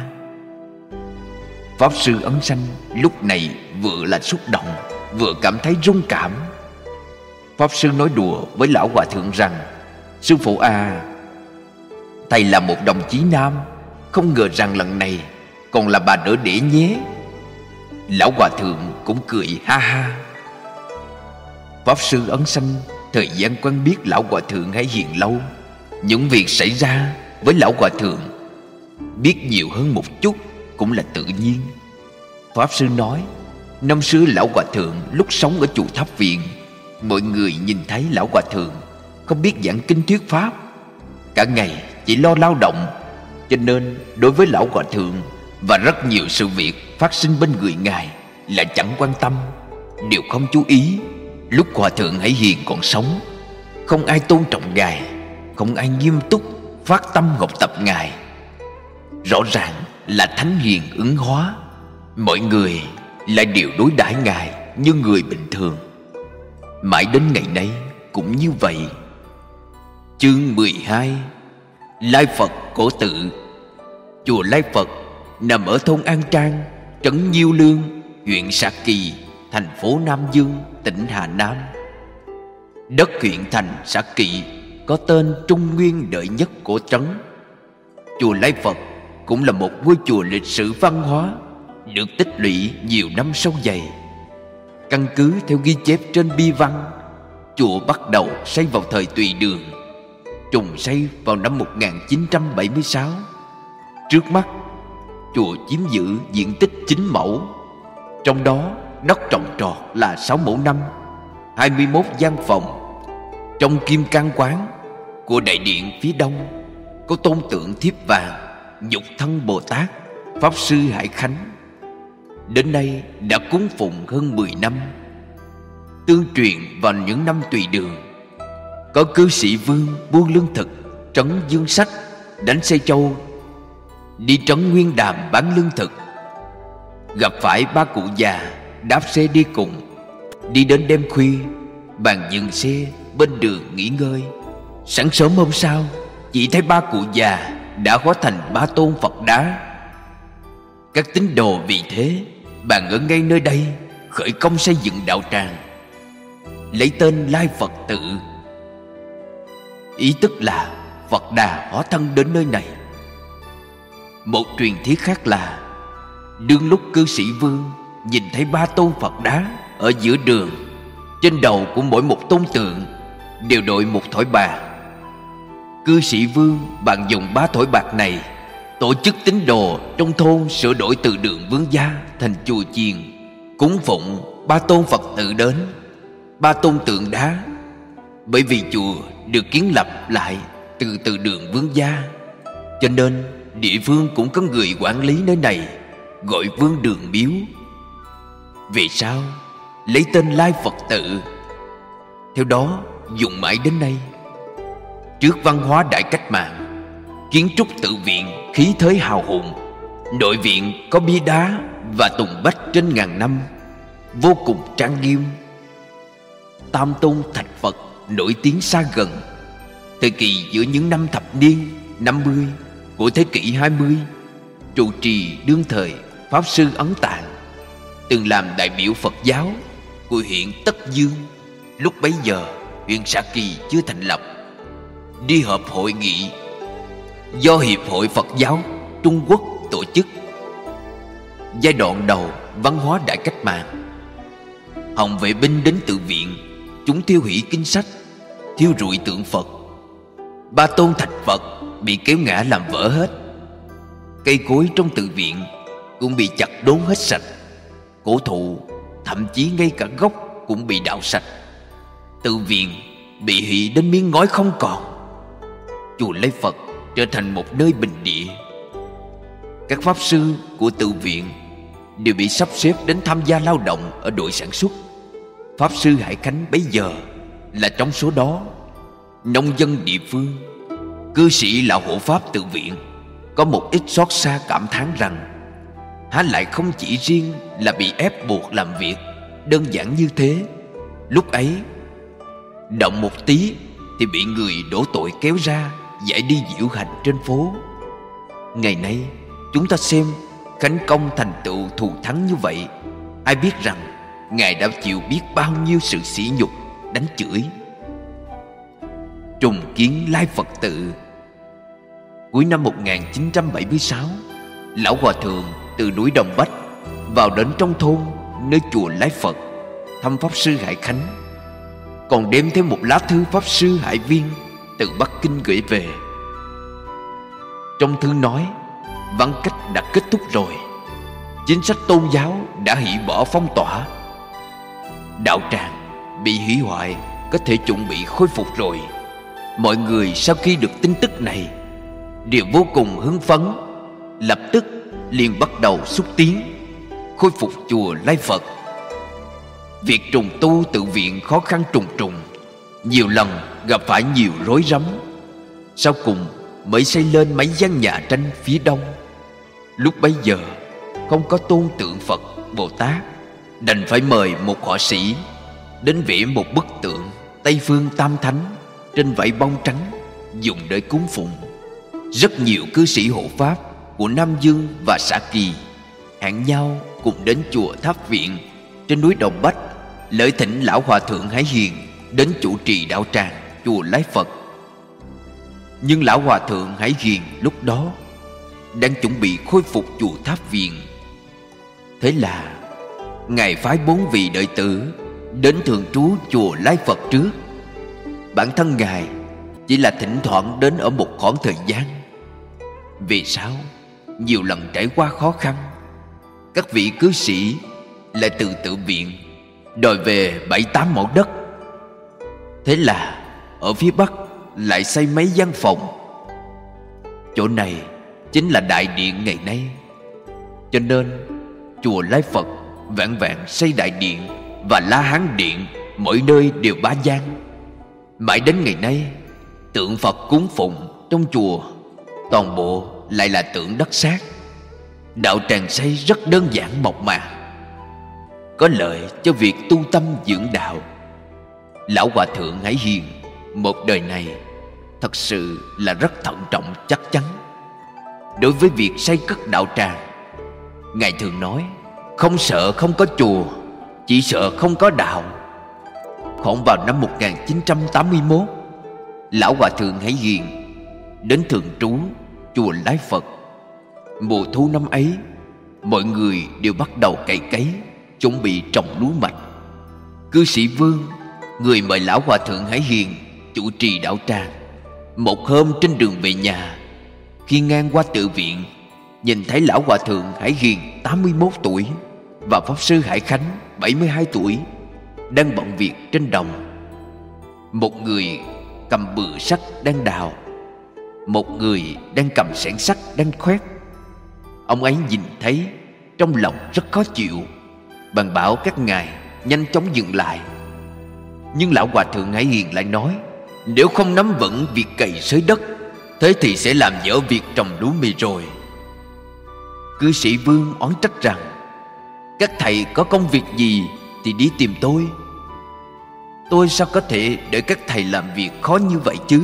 Pháp Sư Ấn Sanh lúc này vừa là xúc động, vừa cảm thấy rung cảm. Pháp Sư nói đùa với lão hòa thượng rằng: sư phụ à, thầy là một đồng chí nam, không ngờ rằng lần này còn là bà đỡ đẻ nhé. Lão hòa thượng cũng cười ha ha. Pháp Sư Ấn Sanh thời gian quen biết lão hòa thượng Hải Hiền lâu, những việc xảy ra với lão hòa thượng biết nhiều hơn một chút cũng là tự nhiên. Pháp Sư nói, năm xưa lão hòa thượng lúc sống ở chùa Tháp Viện, mọi người nhìn thấy lão hòa thượng không biết giảng kinh thuyết pháp, cả ngày chỉ lo lao động, cho nên đối với lão hòa thượng và rất nhiều sự việc phát sinh bên người ngài là chẳng quan tâm, đều không chú ý. Lúc hòa thượng Hải Hiền còn sống, không ai tôn trọng ngài, không ai nghiêm túc phát tâm học tập ngài. Rõ ràng là thánh hiền ứng hóa, mọi người lại đều đối đãi ngài như người bình thường. Mãi đến ngày nay cũng như vậy. Chương mười hai. Lai Phật Cổ Tự. Chùa Lai Phật nằm ở thôn An Trang, trấn Nhiêu Lương, huyện Sa Kỳ, thành phố Nam Dương, tỉnh Hà Nam. Đất huyện thành Sa Kỳ có tên trung nguyên đệ nhất của trấn. Chùa Lai Phật cũng là một ngôi chùa lịch sử văn hóa, được tích lũy nhiều năm sâu dày. Căn cứ theo ghi chép trên bi văn, chùa bắt đầu xây vào thời Tùy Đường, trùng xây vào năm một nghìn chín trăm bảy mươi sáu. Trước mắt, chùa chiếm giữ diện tích chín mẫu, trong đó đất trồng trọt là sáu mẫu năm, hai mươi mốt gian phòng. Trong kim cang quán của đại điện phía đông có tôn tượng thiếp vàng Nhục Thân Bồ Tát, Pháp Sư Hải Khánh. Đến nay đã cúng phụng hơn mười năm. Tương truyền vào những năm Tùy Đường, có cư sĩ Vương buôn lương thực trấn Dương Sách đánh xe châu đi trấn Nguyên Đàm bán lương thực. Gặp phải ba cụ già đáp xe đi cùng. Đi đến đêm khuya, bàn dừng xe bên đường nghỉ ngơi. Sáng sớm hôm sau, chỉ thấy ba cụ già đã hóa thành ba tôn Phật đá. Các tín đồ vì thế bàn ở ngay nơi đây khởi công xây dựng đạo tràng, lấy tên Lai Phật Tự. Ý tức là Phật Đà hóa thân đến nơi này. Một truyền thuyết khác là đương lúc cư sĩ Vương nhìn thấy ba tôn Phật đá ở giữa đường, trên đầu của mỗi một tôn tượng đều đội một thỏi bạc. Cư sĩ Vương bàn dùng ba thỏi bạc này tổ chức tín đồ trong thôn sửa đổi từ đường Vương gia thành chùa chiền, cúng phụng ba tôn Phật tự đến, ba tôn tượng đá. Bởi vì chùa được kiến lập lại từ từ đường Vương gia, cho nên địa phương cũng có người quản lý nơi này, gọi Vương Đường Miếu. Vì sao lấy tên Lai Phật Tự? Theo đó dùng mãi đến nay. Trước văn hóa đại cách mạng, kiến trúc tự viện khí thế hào hùng. Nội viện có bia đá và tùng bách trên ngàn năm, vô cùng trang nghiêm. Tam tôn thạch Phật nổi tiếng xa gần. Thời kỳ giữa những năm thập niên năm mươi của thế kỷ hai mươi, trụ trì đương thời Pháp Sư Ấn Tạng từng làm đại biểu Phật giáo của huyện Tất Dương. Lúc bấy giờ huyện Sa Kỳ chưa thành lập, đi họp hội nghị do Hiệp hội Phật giáo Trung Quốc tổ chức. Giai đoạn đầu văn hóa đại cách mạng, Hồng vệ binh đến tự viện, chúng thiêu hủy kinh sách, thiêu rụi tượng Phật. Ba tôn thạch Phật bị kéo ngã làm vỡ hết. Cây cối trong tự viện cũng bị chặt đốn hết sạch. Cổ thụ, thậm chí ngay cả gốc cũng bị đào sạch. Tự viện bị hủy đến miếng ngói không còn. Chùa Lai Phật trở thành một nơi bình địa. Các pháp sư của tự viện đều bị sắp xếp đến tham gia lao động ở đội sản xuất. Pháp sư Hải Khánh bấy giờ là trong số đó. Nông dân địa phương, cư sĩ lão hộ pháp tự viện có một ít xót xa cảm thán rằng há lại không chỉ riêng là bị ép buộc làm việc đơn giản như thế. Lúc ấy động một tí thì bị người đổ tội kéo ra giải đi diễu hành trên phố. Ngày nay chúng ta xem Khánh Công thành tựu thù thắng như vậy, ai biết rằng Ngài đã chịu biết bao nhiêu sự sỉ nhục, đánh chửi. Trùng kiến Lai Phật Tự. Cuối năm một nghìn chín trăm bảy mươi sáu, lão hòa thượng từ núi Đồng Bách vào đến trong thôn nơi chùa Lai Phật thăm Pháp sư Hải Khánh, còn đem thêm một lá thư Pháp sư Hải Viên từ Bắc Kinh gửi về. Trong thư nói văn cách đã kết thúc rồi, chính sách tôn giáo đã hủy bỏ phong tỏa, đạo tràng bị hủy hoại có thể chuẩn bị khôi phục rồi. Mọi người sau khi được tin tức này đều vô cùng hưng phấn, lập tức liền bắt đầu xúc tiến khôi phục chùa Lai Phật. Việc trùng tu tự viện khó khăn trùng trùng, nhiều lần gặp phải nhiều rối rắm. Sau cùng mới xây lên mấy gian nhà tranh phía đông. Lúc bấy giờ không có tôn tượng Phật Bồ Tát, đành phải mời một họa sĩ đến vẽ một bức tượng Tây Phương Tam Thánh trên vải bông trắng dùng để cúng phụng. Rất nhiều cư sĩ hộ pháp của Nam Dương và Sa Kỳ hẹn nhau cùng đến chùa Tháp Viện trên núi Đồng Bách, lợi thỉnh lão hòa thượng Hải Hiền đến chủ trì đạo tràng chùa Lai Phật. Nhưng lão hòa thượng Hải Hiền lúc đó đang chuẩn bị khôi phục chùa Tháp Viện. Thế là Ngài phái bốn vị đệ tử đến thường trú chùa Lai Phật trước. Bản thân Ngài chỉ là thỉnh thoảng đến ở một khoảng thời gian. Vì sao nhiều lần trải qua khó khăn, các vị cư sĩ lại từ tự viện đòi về bảy tám mẫu đất. Thế là ở phía Bắc lại xây mấy gian phòng. Chỗ này chính là đại điện ngày nay. Cho nên chùa Lai Phật vạn vạn xây đại điện và La Hán điện mỗi nơi đều ba gian. Mãi đến ngày nay, tượng Phật cúng phụng trong chùa toàn bộ lại là tượng đất sét. Đạo tràng xây rất đơn giản mộc mạc, có lợi cho việc tu tâm dưỡng đạo. Lão Hòa Thượng Hải Hiền một đời này thật sự là rất thận trọng chắc chắn. Đối với việc xây cất đạo tràng, Ngài thường nói: không sợ không có chùa, chỉ sợ không có đạo. Khoảng vào năm một nghìn chín trăm tám mươi mốt, Lão Hòa Thượng Hải Hiền đến thường trú chùa Lái Phật. Mùa thu năm ấy, mọi người đều bắt đầu cày cấy, chuẩn bị trồng lúa mạch. Cư sĩ Vương, người mời Lão Hòa Thượng Hải Hiền chủ trì đạo tràng, một hôm trên đường về nhà, khi ngang qua tự viện, nhìn thấy Lão Hòa Thượng Hải Hiền tám mươi mốt tuổi và Pháp Sư Hải Khánh bảy mươi hai tuổi đang bận việc trên đồng. Một người cầm bự sắt đang đào, một người đang cầm xẻng sắt đang khoét. Ông ấy nhìn thấy trong lòng rất khó chịu, bèn bảo các ngài nhanh chóng dừng lại. Nhưng Lão Hòa Thượng Hải Hiền lại nói: nếu không nắm vững việc cày xới đất, thế thì sẽ làm dở việc trồng lúa mì rồi. Cư sĩ Vương oán trách rằng: các thầy có công việc gì thì đi tìm tôi, tôi sao có thể để các thầy làm việc khó như vậy chứ?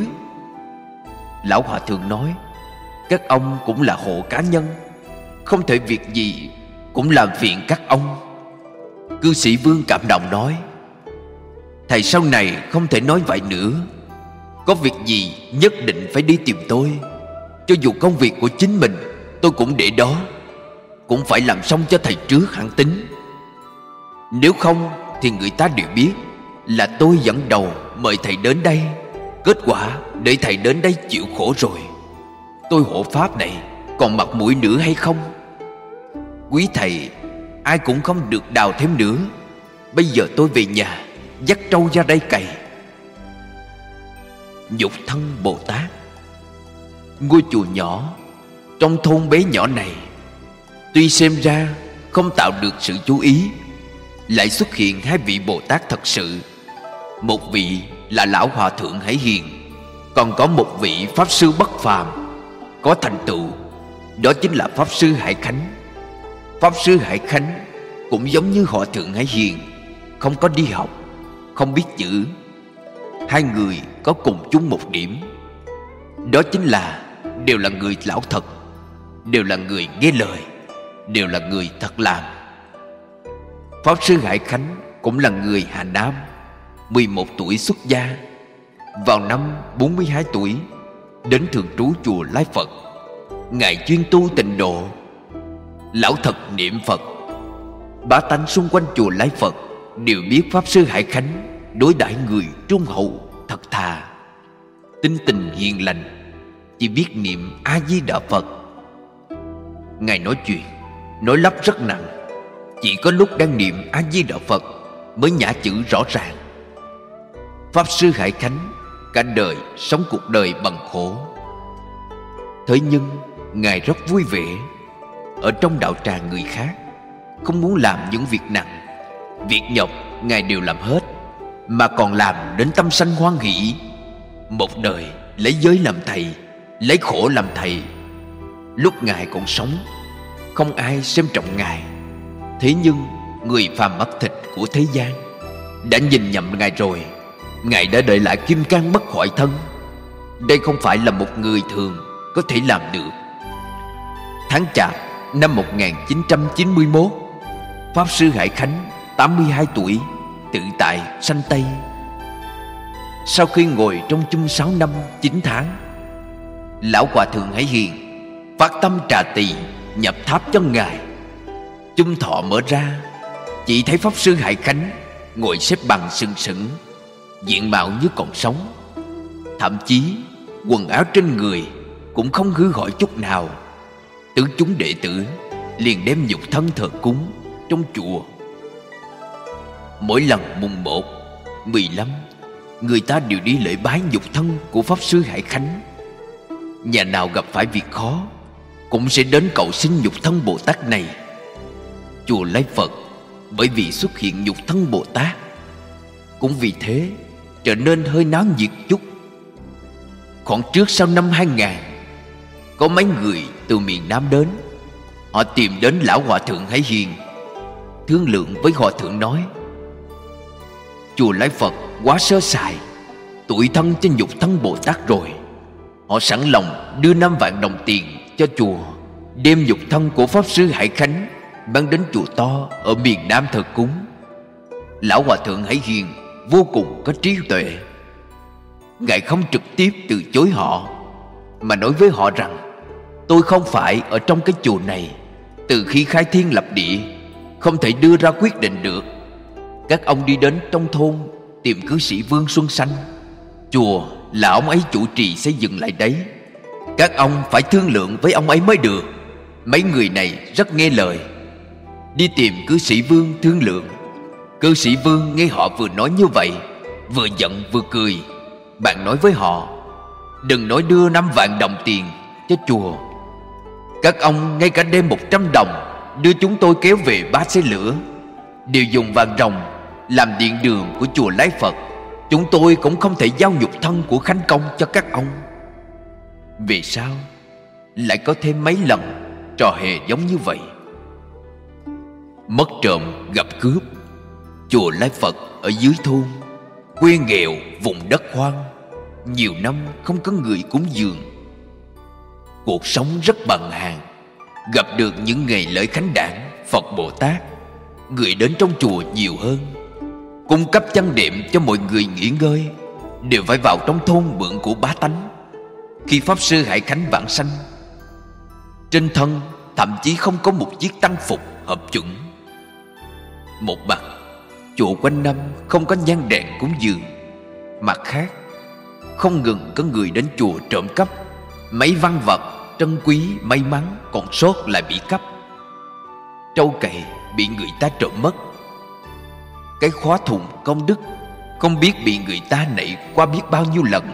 Lão Hòa Thượng nói: các ông cũng là hộ cá nhân, không thể việc gì cũng làm phiền các ông. Cư sĩ Vương cảm động nói: thầy sau này không thể nói vậy nữa, có việc gì nhất định phải đi tìm tôi. Cho dù công việc của chính mình tôi cũng để đó, cũng phải làm xong cho thầy trước hẳn tính. Nếu không thì người ta đều biết là tôi dẫn đầu mời thầy đến đây, kết quả để thầy đến đây chịu khổ rồi. Tôi hộ pháp này còn mặt mũi nữa hay không? Quý thầy ai cũng không được đào thêm nữa. Bây giờ tôi về nhà dắt trâu ra đây cày. Nhục thân Bồ Tát. Ngôi chùa nhỏ trong thôn bé nhỏ này, tuy xem ra không tạo được sự chú ý, lại xuất hiện hai vị Bồ Tát thật sự. Một vị là Lão Hòa Thượng Hải Hiền, còn có một vị Pháp Sư bất phàm, có thành tựu, đó chính là Pháp Sư Hải Khánh. Pháp Sư Hải Khánh cũng giống như Hòa Thượng Hải Hiền, không có đi học, không biết chữ. Hai người có cùng chung một điểm, đó chính là đều là người lão thật, đều là người nghe lời, đều là người thật làm. Pháp Sư Hải Khánh cũng là người Hà Nam, mười một tuổi xuất gia. Vào năm bốn mươi hai tuổi đến thường trú chùa Lái Phật. Ngài chuyên tu tịnh độ, lão thật niệm Phật. Bá tánh xung quanh chùa Lái Phật đều biết Pháp Sư Hải Khánh đối đãi người trung hậu, thật thà, tính tình hiền lành, chỉ biết niệm A Di Đà Phật. Ngài nói chuyện nói lắp rất nặng, chỉ có lúc đang niệm A Di Đà Phật mới nhả chữ rõ ràng. Pháp Sư Hải Khánh cả đời sống cuộc đời bằng khổ, thế nhưng Ngài rất vui vẻ. Ở trong đạo tràng người khác không muốn làm những việc nặng, việc nhọc Ngài đều làm hết, mà còn làm đến tâm sanh hoan hỷ. Một đời lấy giới làm thầy, lấy khổ làm thầy. Lúc Ngài còn sống, không ai xem trọng Ngài. Thế nhưng người phàm mắt thịt của thế gian đã nhìn nhầm Ngài rồi. Ngài đã để lại kim cang bất hoại thân. Đây không phải là một người thường có thể làm được. Tháng Chạp năm một nghìn chín trăm chín mươi mốt, Pháp Sư Hải Khánh tám mươi hai tuổi tự tại sanh Tây. Sau khi ngồi trong chung sáu năm chín tháng, Lão Hòa Thượng Hải Hiền phát tâm trà tỳ nhập tháp cho Ngài. Chung thọ mở ra, chỉ thấy Pháp Sư Hải Khánh ngồi xếp bằng sừng sững, diện mạo như còn sống. Thậm chí quần áo trên người cũng không hư hỏng chút nào. Tứ chúng đệ tử liền đem nhục thân thờ cúng trong chùa. Mỗi lần mùng một, mười lăm, người ta đều đi lễ bái nhục thân của Pháp Sư Hải Khánh. Nhà nào gặp phải việc khó cũng sẽ đến cầu xin nhục thân Bồ Tát này. Chùa Lái Phật bởi vì xuất hiện nhục thân Bồ Tát, cũng vì thế trở nên hơi náo nhiệt chút. Khoảng trước sau năm hai nghìn, có mấy người từ miền Nam đến. Họ tìm đến lão hòa thượng Hải Hiền, thương lượng với hòa thượng nói: chùa Lái Phật quá sơ sài, tủi thân cho Nhục Thân Bồ Tát rồi. Họ sẵn lòng đưa năm vạn đồng tiền cho chùa, đem nhục thân của Pháp Sư Hải Khánh mang đến chùa to ở miền Nam thờ cúng. Lão hòa thượng Hải Hiền vô cùng có trí tuệ. Ngài không trực tiếp từ chối họ, mà nói với họ rằng: tôi không phải ở trong cái chùa này, từ khi khai thiên lập địa không thể đưa ra quyết định được. Các ông đi đến trong thôn tìm cư sĩ Vương Xuân Xanh, chùa là ông ấy chủ trì xây dựng lại đấy. Các ông phải thương lượng với ông ấy mới được. Mấy người này rất nghe lời. Đi tìm cư sĩ Vương thương lượng. Cư sĩ Vương nghe họ vừa nói như vậy, vừa giận vừa cười. Bạn nói với họ: đừng nói đưa năm vạn đồng tiền cho chùa, các ông ngay cả đem một trăm đồng đưa chúng tôi kéo về ba xe lửa, đều dùng vàng ròng làm điện đường của chùa Lái Phật, chúng tôi cũng không thể giao nhục thân của Khánh Công cho các ông. Vì sao lại có thêm mấy lần trò hề giống như vậy? Mất trộm gặp cướp. Chùa Lái Phật ở dưới thôn, quê nghèo vùng đất hoang, nhiều năm không có người cúng dường. Cuộc sống rất bằng hàng. Gặp được những ngày lễ khánh đản Phật Bồ Tát, người đến trong chùa nhiều hơn. Cung cấp chăn đệm cho mọi người nghỉ ngơi đều phải vào trong thôn mượn của bá tánh. Khi Pháp Sư Hải Khánh vãng sanh, trên thân thậm chí không có một chiếc tăng phục hợp chuẩn. Một mặt, chùa quanh năm không có nhang đèn cúng dường. Mặt khác, không ngừng có người đến chùa trộm cắp mấy văn vật trân quý may mắn còn sót lại bị cắp. Trâu cày bị người ta trộm mất. Cái khóa thùng công đức không biết bị người ta nạy qua biết bao nhiêu lần.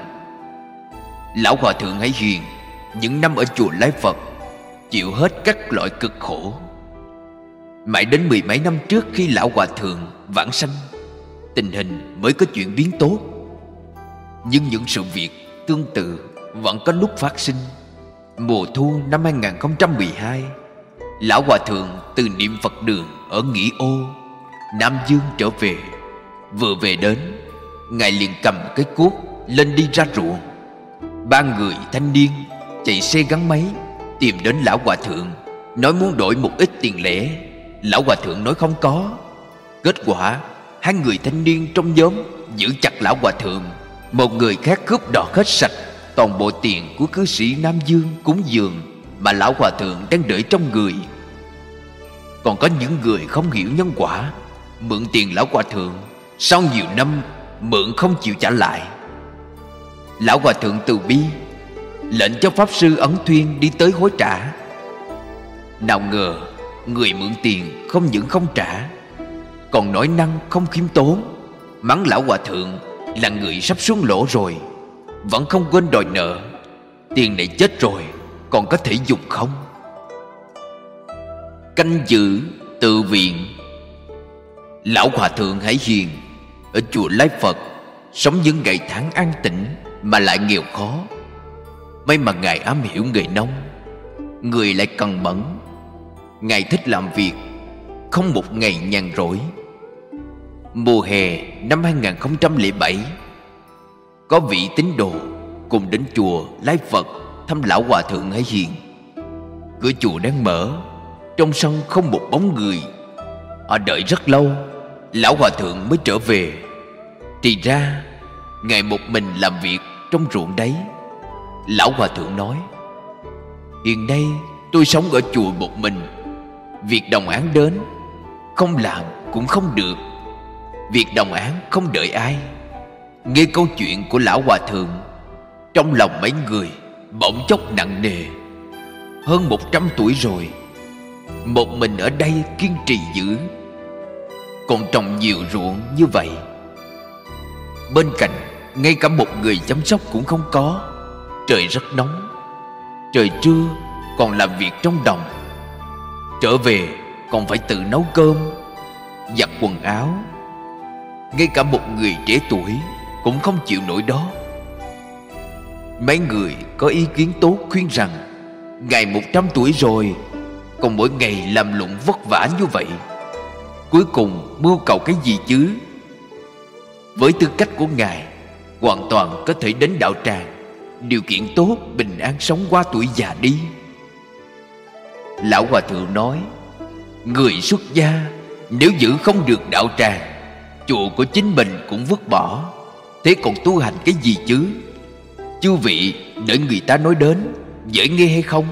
Lão hòa thượng Hải Hiền những năm ở chùa Lái Phật chịu hết các loại cực khổ. Mãi đến mười mấy năm trước khi lão hòa thượng vãng sanh, tình hình mới có chuyển biến tốt. Nhưng những sự việc tương tự vẫn có lúc phát sinh. Mùa thu năm hai nghìn không trăm mười hai, lão hòa thượng từ niệm Phật đường ở Nghĩ Ô, Nam Dương trở về. Vừa về đến, ngài liền cầm cái cuốc lên đi ra ruộng. Ba người thanh niên chạy xe gắn máy tìm đến lão hòa thượng, nói muốn đổi một ít tiền lẻ. Lão hòa thượng nói không có. Kết quả hai người thanh niên trong nhóm giữ chặt lão hòa thượng. Một người khác cướp đoạt hết sạch toàn bộ tiền của cư sĩ Nam Dương cúng dường mà lão hòa thượng đang để trong người. Còn có những người không hiểu nhân quả, mượn tiền lão hòa thượng, sau nhiều năm mượn không chịu trả lại. Lão hòa thượng từ bi, lệnh cho pháp sư Ấn Thuyên đi tới hối trả. Nào ngờ người mượn tiền không những không trả, còn nói năng không khiêm tốn, mắng lão hòa thượng là người sắp xuống lỗ rồi, vẫn không quên đòi nợ. Tiền này chết rồi còn có thể dùng không? Canh giữ tự viện. Lão hòa thượng Hải Hiền ở chùa Lái Phật sống những ngày tháng an tĩnh mà lại nghèo khó. May mà ngài am hiểu nghề nông, người lại cần mẫn. Ngài thích làm việc, không một ngày nhàn rỗi. Mùa hè năm hai nghìn không trăm lẻ bảy, có vị tín đồ cùng đến chùa Lái Phật thăm lão hòa thượng Hải Hiền. Cửa chùa đang mở, trong sân không một bóng người. Họ đợi rất lâu, lão hòa thượng mới trở về. Thì ra ngài một mình làm việc trong ruộng đấy. Lão hòa thượng nói: hiện nay tôi sống ở chùa một mình. Việc đồng án đến, không làm cũng không được. Việc đồng án không đợi ai. Nghe câu chuyện của lão hòa thượng, trong lòng mấy người bỗng chốc nặng nề. Hơn một trăm tuổi rồi, một mình ở đây kiên trì giữ, còn trồng nhiều ruộng như vậy. Bên cạnh ngay cả một người chăm sóc cũng không có. Trời rất nóng, trời trưa còn làm việc trong đồng, trở về còn phải tự nấu cơm, giặt quần áo. Ngay cả một người trẻ tuổi cũng không chịu nổi đó. Mấy người có ý kiến tốt khuyên rằng Ngài một trăm tuổi rồi, còn mỗi ngày làm lụng vất vả như vậy, cuối cùng mưu cầu cái gì chứ? Với tư cách của Ngài, hoàn toàn có thể đến đạo tràng, điều kiện tốt, bình an sống qua tuổi già đi. Lão Hòa Thượng nói, người xuất gia nếu giữ không được đạo tràng, chùa của chính mình cũng vứt bỏ, thế còn tu hành cái gì chứ? Chư vị đợi người ta nói đến, dễ nghe hay không?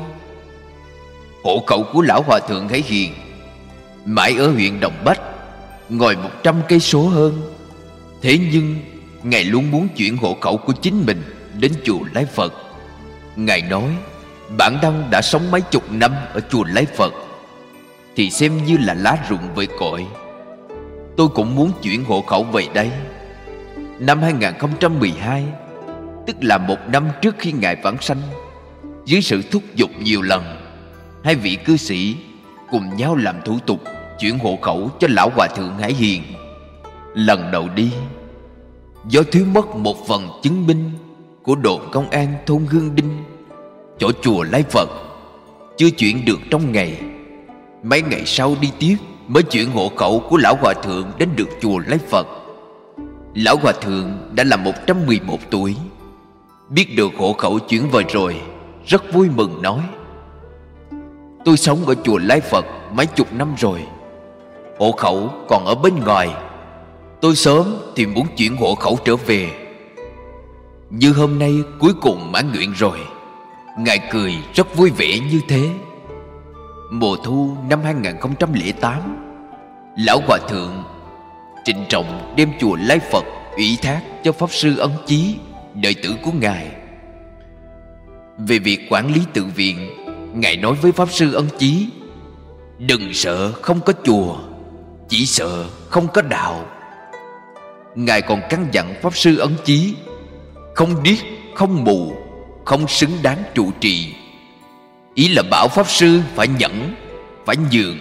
Hộ khẩu của Lão Hòa Thượng Hải Hiền mãi ở huyện Đồng Bách, ngồi một trăm cây số hơn. Thế nhưng Ngài luôn muốn chuyển hộ khẩu của chính mình đến chùa Lái Phật. Ngài nói, bản thân đã sống mấy chục năm ở chùa Lái Phật thì xem như là lá rụng về cội. Tôi cũng muốn chuyển hộ khẩu về đây. Năm hai nghìn không trăm mười hai, tức là một năm trước khi Ngài vãng sanh, dưới sự thúc giục nhiều lần, hai vị cư sĩ cùng nhau làm thủ tục chuyển hộ khẩu cho Lão Hòa Thượng Hải Hiền. Lần đầu đi, do thiếu mất một phần chứng minh của đồn công an thôn Hương Đinh, chỗ chùa Lái Phật, chưa chuyển được trong ngày. Mấy ngày sau đi tiếp mới chuyển hộ khẩu của Lão Hòa Thượng đến được chùa Lái Phật. Lão Hòa Thượng đã là một trăm mười một tuổi, biết được hộ khẩu chuyển về rồi, rất vui mừng nói, tôi sống ở chùa Lái Phật mấy chục năm rồi, hộ khẩu còn ở bên ngoài, tôi sớm thì muốn chuyển hộ khẩu trở về. Như hôm nay cuối cùng mãn nguyện rồi. Ngài cười rất vui vẻ như thế. Mùa thu năm hai nghìn không trăm lẻ tám, Lão Hòa Thượng trịnh trọng đem chùa Lái Phật ủy thác cho Pháp Sư Ấn Chí, đệ tử của Ngài. Về việc quản lý tự viện, Ngài nói với Pháp Sư Ấn Chí, đừng sợ không có chùa, chỉ sợ không có đạo. Ngài còn căn dặn Pháp Sư Ấn Chí không điếc, không mù, không xứng đáng trụ trì. Ý là bảo Pháp Sư phải nhẫn, phải nhường.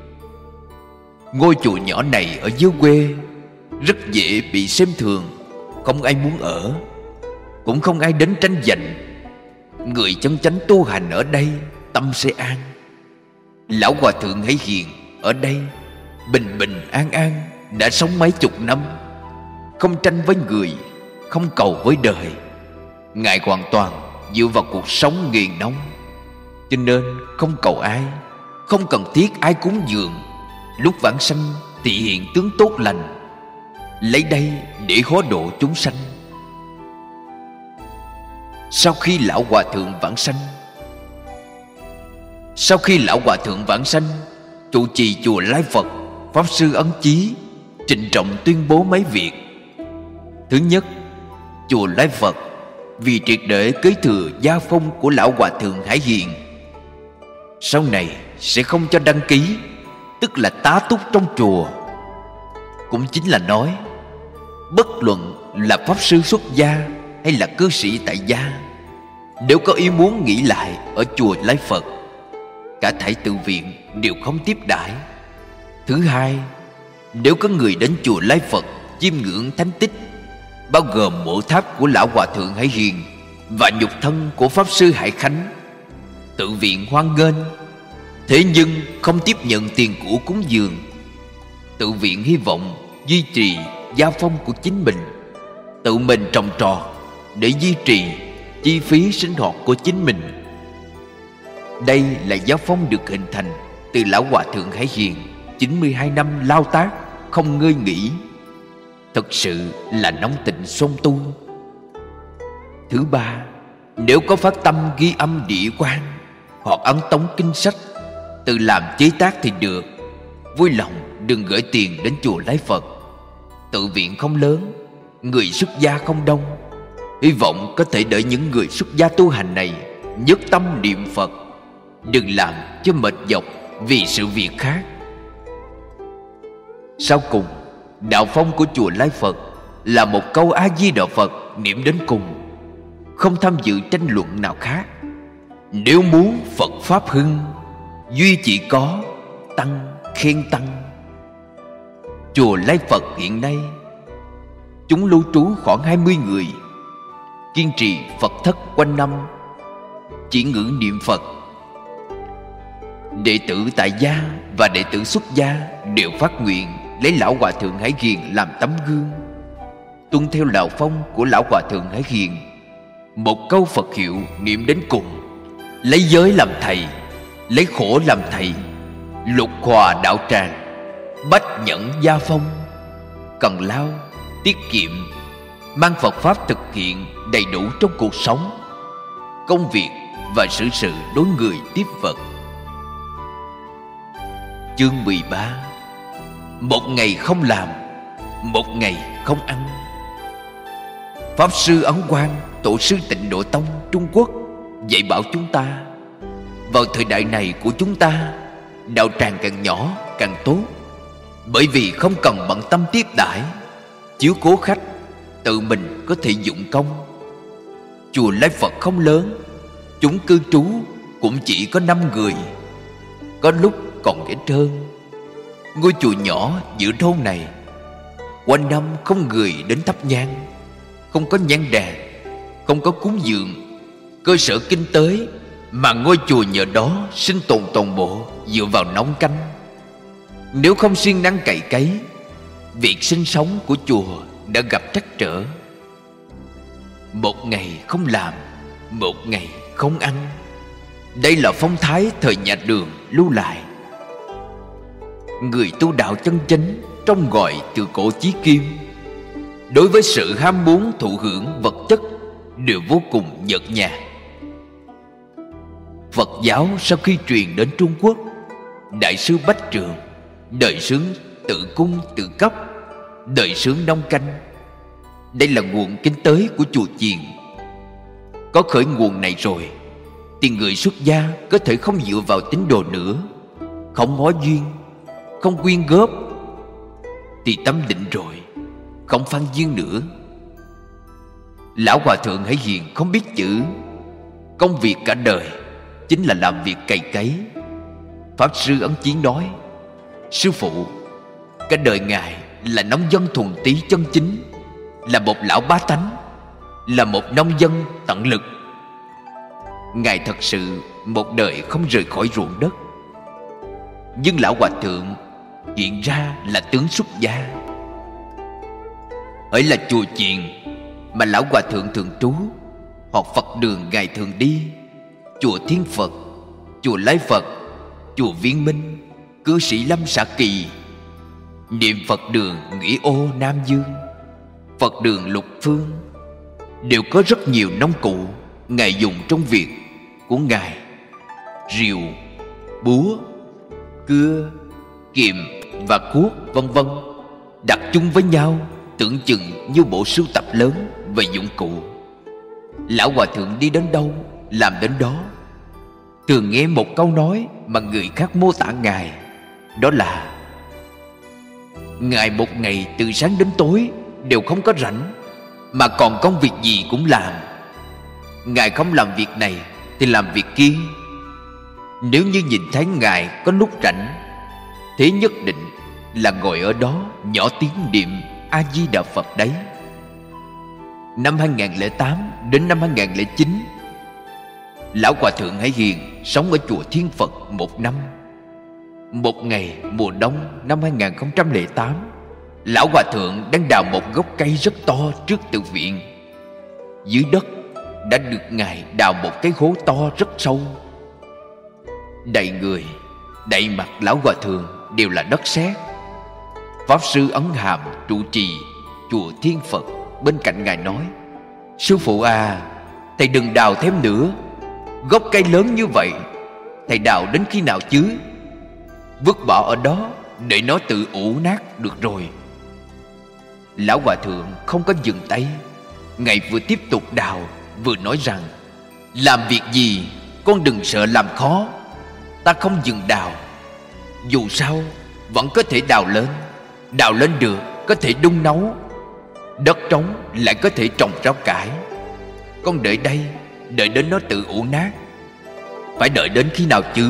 Ngôi chùa nhỏ này ở dưới quê rất dễ bị xem thường, không ai muốn ở, cũng không ai đến tranh giành. Người chân chánh tu hành ở đây tâm sẽ an. Lão Hòa Thượng Hải Hiền ở đây bình bình an an đã sống mấy chục năm, không tranh với người, không cầu với đời. Ngài hoàn toàn dựa vào cuộc sống nghiền nóng, cho nên không cầu ai, không cần thiết ai cúng dường. Lúc vãng sanh thì hiện tướng tốt lành, lấy đây để hóa độ chúng sanh. Sau khi Lão Hòa Thượng vãng sanh Sau khi Lão Hòa Thượng vãng sanh, trụ trì chùa Lái Phật Pháp Sư Ấn Chí trịnh trọng tuyên bố mấy việc. Thứ nhất, chùa Lái Phật vì triệt để kế thừa gia phong của Lão Hòa Thượng Hải Hiền, sau này sẽ không cho đăng ký, tức là tá túc trong chùa. Cũng chính là nói, bất luận là Pháp Sư xuất gia hay là cư sĩ tại gia, nếu có ý muốn nghỉ lại ở chùa Lái Phật, cả thảy tự viện đều không tiếp đãi. Thứ hai, nếu có người đến chùa Lái Phật chiêm ngưỡng thánh tích, bao gồm mộ tháp của Lão Hòa Thượng Hải Hiền và nhục thân của Pháp Sư Hải Khánh, tự viện hoan nghênh, thế nhưng không tiếp nhận tiền của cúng dường. Tự viện hy vọng duy trì gia phong của chính mình, tự mình trồng trọt để duy trì chi phí sinh hoạt của chính mình. Đây là giáo phong được hình thành từ Lão Hòa Thượng Hải Hiền chín mươi hai năm lao tác không ngơi nghỉ, thật sự là nóng tịnh song tu. Thứ ba, nếu có phát tâm ghi âm địa quan hoặc ấn tống kinh sách, tự làm chế tác thì được, vui lòng đừng gửi tiền đến chùa Lái Phật. Tự viện không lớn, người xuất gia không đông, hy vọng có thể đợi những người xuất gia tu hành này nhất tâm niệm Phật, đừng làm cho mệt nhọc vì sự việc khác. Sau cùng, đạo phong của chùa Lái Phật là một câu A Di Đà Phật niệm đến cùng, không tham dự tranh luận nào khác. Nếu muốn Phật pháp hưng, duy chỉ có tăng khen tăng. Chùa Lái Phật hiện nay chúng lưu trú khoảng hai mươi người, kiên trì Phật thất quanh năm, chỉ ngữ niệm Phật Đệ tử tại gia và đệ tử xuất gia đều phát nguyện lấy Lão Hòa Thượng Hải Hiền làm tấm gương, tuân theo đạo phong của Lão Hòa Thượng Hải Hiền. Một câu Phật hiệu niệm đến cùng: lấy giới làm thầy, lấy khổ làm thầy, lục hòa đạo tràng, bách nhẫn gia phong. Cần lao, tiết kiệm, mang Phật Pháp thực hiện đầy đủ trong cuộc sống, công việc và xử sự đối người tiếp vật. Chương mười ba. Một ngày không làm, một ngày không ăn. Pháp Sư Ấn Quang, tổ sư Tịnh Độ Tông Trung Quốc dạy bảo chúng ta, vào thời đại này của chúng ta, đạo tràng càng nhỏ càng tốt, bởi vì không cần bận tâm tiếp đãi, chiếu cố khách, tự mình có thể dụng công. Chùa Lai Phật không lớn, chúng cư trú cũng chỉ có năm người, có lúc còn ít hơn. Ngôi chùa nhỏ giữa thôn này, quanh năm không người đến thắp nhang, không có nhang đèn, không có cúng dường, cơ sở kinh tế mà ngôi chùa nhờ đó sinh tồn toàn bộ dựa vào nấu canh. Nếu không siêng năng cày cấy, việc sinh sống của chùa đã gặp trắc trở. Một ngày không làm, một ngày không ăn, đây là phong thái thời nhà Đường lưu lại. Người tu đạo chân chánh trong gọi từ cổ chí kim, đối với sự ham muốn thụ hưởng vật chất đều vô cùng nhợt nhạt. Phật giáo sau khi truyền đến Trung Quốc, Đại sư Bách Trường đời xướng tự cung tự cấp, đời xướng nông canh. Đây là nguồn kinh tế của chùa chiền. Có khởi nguồn này rồi thì người xuất gia có thể không dựa vào tín đồ nữa, không ngó duyên, không quyên góp, thì tâm định rồi, không phan duyên nữa. Lão Hòa Thượng Hải Hiền không biết chữ, công việc cả đời chính là làm việc cày cấy. Pháp Sư Ấn Chí nói: sư phụ, cả đời ngài là nông dân thuần túy chân chính, là một lão bá tánh, là một nông dân tận lực. Ngài thật sự một đời không rời khỏi ruộng đất. Nhưng Lão Hòa Thượng hiện ra là tướng xuất gia. Hỡi là chùa chiền mà Lão Hòa Thượng thường trú, hoặc Phật đường ngài thường đi, chùa Thiên Phật, chùa Lai Phật, chùa Viên Minh, cư sĩ Lâm Xã Kỳ, niệm Phật đường Nghĩa Ô Nam Dương, Phật đường Lục Phương, đều có rất nhiều nông cụ ngài dùng trong việc của ngài: rìu, búa, cưa, kiềm và cuốc, vân vân, đặt chung với nhau tưởng chừng như bộ sưu tập lớn về dụng cụ. Lão Hòa Thượng đi đến đâu làm đến đó. Thường nghe một câu nói mà người khác mô tả ngài, đó là: ngài một ngày từ sáng đến tối đều không có rảnh, mà còn công việc gì cũng làm. Ngài không làm việc này thì làm việc kia. Nếu như nhìn thấy ngài có lúc rảnh, thế nhất định là ngồi ở đó nhỏ tiếng niệm A Di Đà Phật đấy. Năm hai nghìn lẻ tám đến năm hai nghìn lẻ chín, Lão Hòa Thượng Hải Hiền sống ở chùa Thiên Phật một năm. Một ngày mùa đông năm hai nghìn không trăm lẻ tám, Lão Hòa Thượng đang đào một gốc cây rất to trước tự viện. Dưới đất đã được ngài đào một cái hố to rất sâu. Đầy người, đầy mặt Lão Hòa Thượng đều là đất sét. Pháp Sư Ấn Hàm trụ trì chùa Thiên Phật bên cạnh ngài nói: sư phụ à, thầy đừng đào thêm nữa. Gốc cây lớn như vậy, thầy đào đến khi nào chứ? Vứt bỏ ở đó để nó tự ủ nát được rồi. Lão Hòa Thượng không có dừng tay. Ngài vừa tiếp tục đào vừa nói rằng: làm việc gì con đừng sợ làm khó. Ta không dừng đào, dù sao vẫn có thể đào lên. Đào lên được có thể đun nấu, đất trống lại có thể trồng rau cải. Con đợi đây, đợi đến nó tự ủ nát. Phải đợi đến khi nào chứ?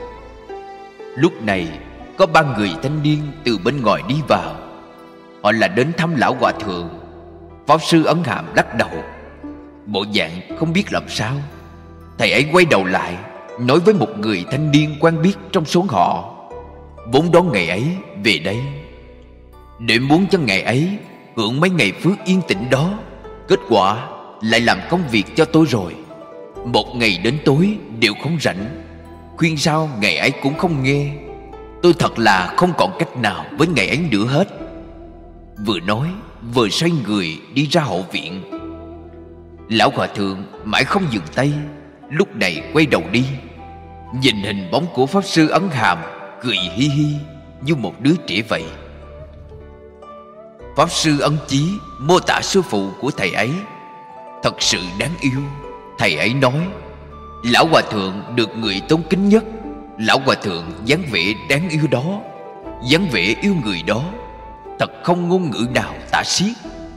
Lúc này có ba người thanh niên từ bên ngoài đi vào. Họ là đến thăm Lão Hòa Thượng. Pháp Sư Ấn Hàm lắc đầu, bộ dạng không biết làm sao. Thầy ấy quay đầu lại, nói với một người thanh niên quen biết trong số họ, vốn đón ngày ấy về đây để muốn cho ngày ấy hưởng mấy ngày phước yên tĩnh đó. Kết quả lại làm công việc cho tôi rồi. Một ngày đến tối đều không rảnh, khuyên sao ngày ấy cũng không nghe. Tôi thật là không còn cách nào với ngày ấy nữa hết. Vừa nói vừa xoay người đi ra hậu viện. Lão hòa thượng mãi không dừng tay, lúc này quay đầu đi, nhìn hình bóng của pháp sư Ấn Hàm, cười hi hi như một đứa trẻ vậy. Pháp sư Ấn Chí mô tả sư phụ của thầy ấy thật sự đáng yêu. Thầy ấy nói lão hòa thượng được người tôn kính nhất. Lão hòa thượng dáng vẻ đáng yêu đó, dáng vẻ yêu người đó, thật không ngôn ngữ nào tả xiết.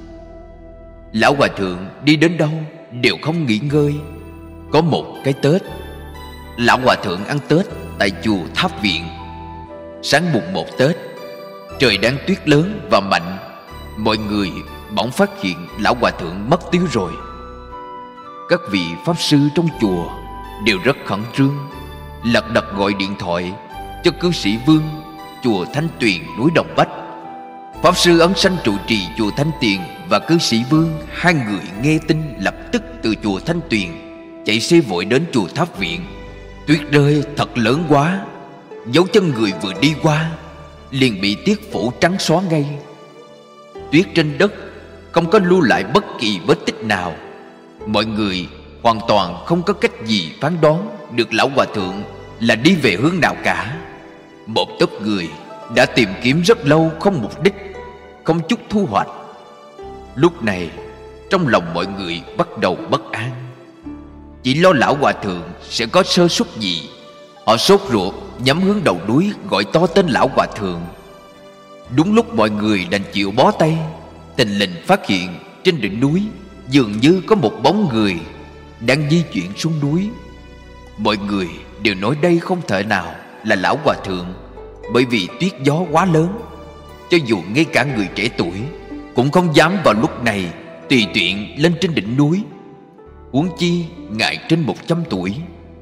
Lão hòa thượng đi đến đâu đều không nghỉ ngơi. Có một cái Tết, lão hòa thượng ăn Tết tại chùa Tháp Viện. Sáng mùng một Tết, trời đang tuyết lớn và mạnh. Mọi người bỗng phát hiện lão hòa thượng mất tiêu rồi. Các vị pháp sư trong chùa đều rất khẩn trương, lật đật gọi điện thoại cho cư sĩ Vương, chùa Thanh Tuyền núi Đồng Bách. Pháp sư Ấn Sanh trụ trì chùa Thanh Tuyền và cư sĩ Vương, hai người nghe tin lập tức từ chùa Thanh Tuyền chạy xe vội đến chùa Tháp Viện. Tuyết rơi thật lớn quá, dấu chân người vừa đi qua liền bị tuyết phủ trắng xóa ngay. Tuyết trên đất không có lưu lại bất kỳ vết tích nào. Mọi người hoàn toàn không có cách gì phán đoán được lão hòa thượng là đi về hướng nào cả. Một tốp người đã tìm kiếm rất lâu không mục đích, không chút thu hoạch. Lúc này trong lòng mọi người bắt đầu bất an, chỉ lo lão hòa thượng sẽ có sơ suất gì. Họ sốt ruột nhắm hướng đầu núi gọi to tên lão hòa thượng. Đúng lúc mọi người đành chịu bó tay, thình lình phát hiện trên đỉnh núi dường như có một bóng người đang di chuyển xuống núi. Mọi người đều nói đây không thể nào là lão hòa thượng, bởi vì tuyết gió quá lớn. Cho dù ngay cả người trẻ tuổi cũng không dám vào lúc này tùy tiện lên trên đỉnh núi, huống chi ngài trên một trăm tuổi.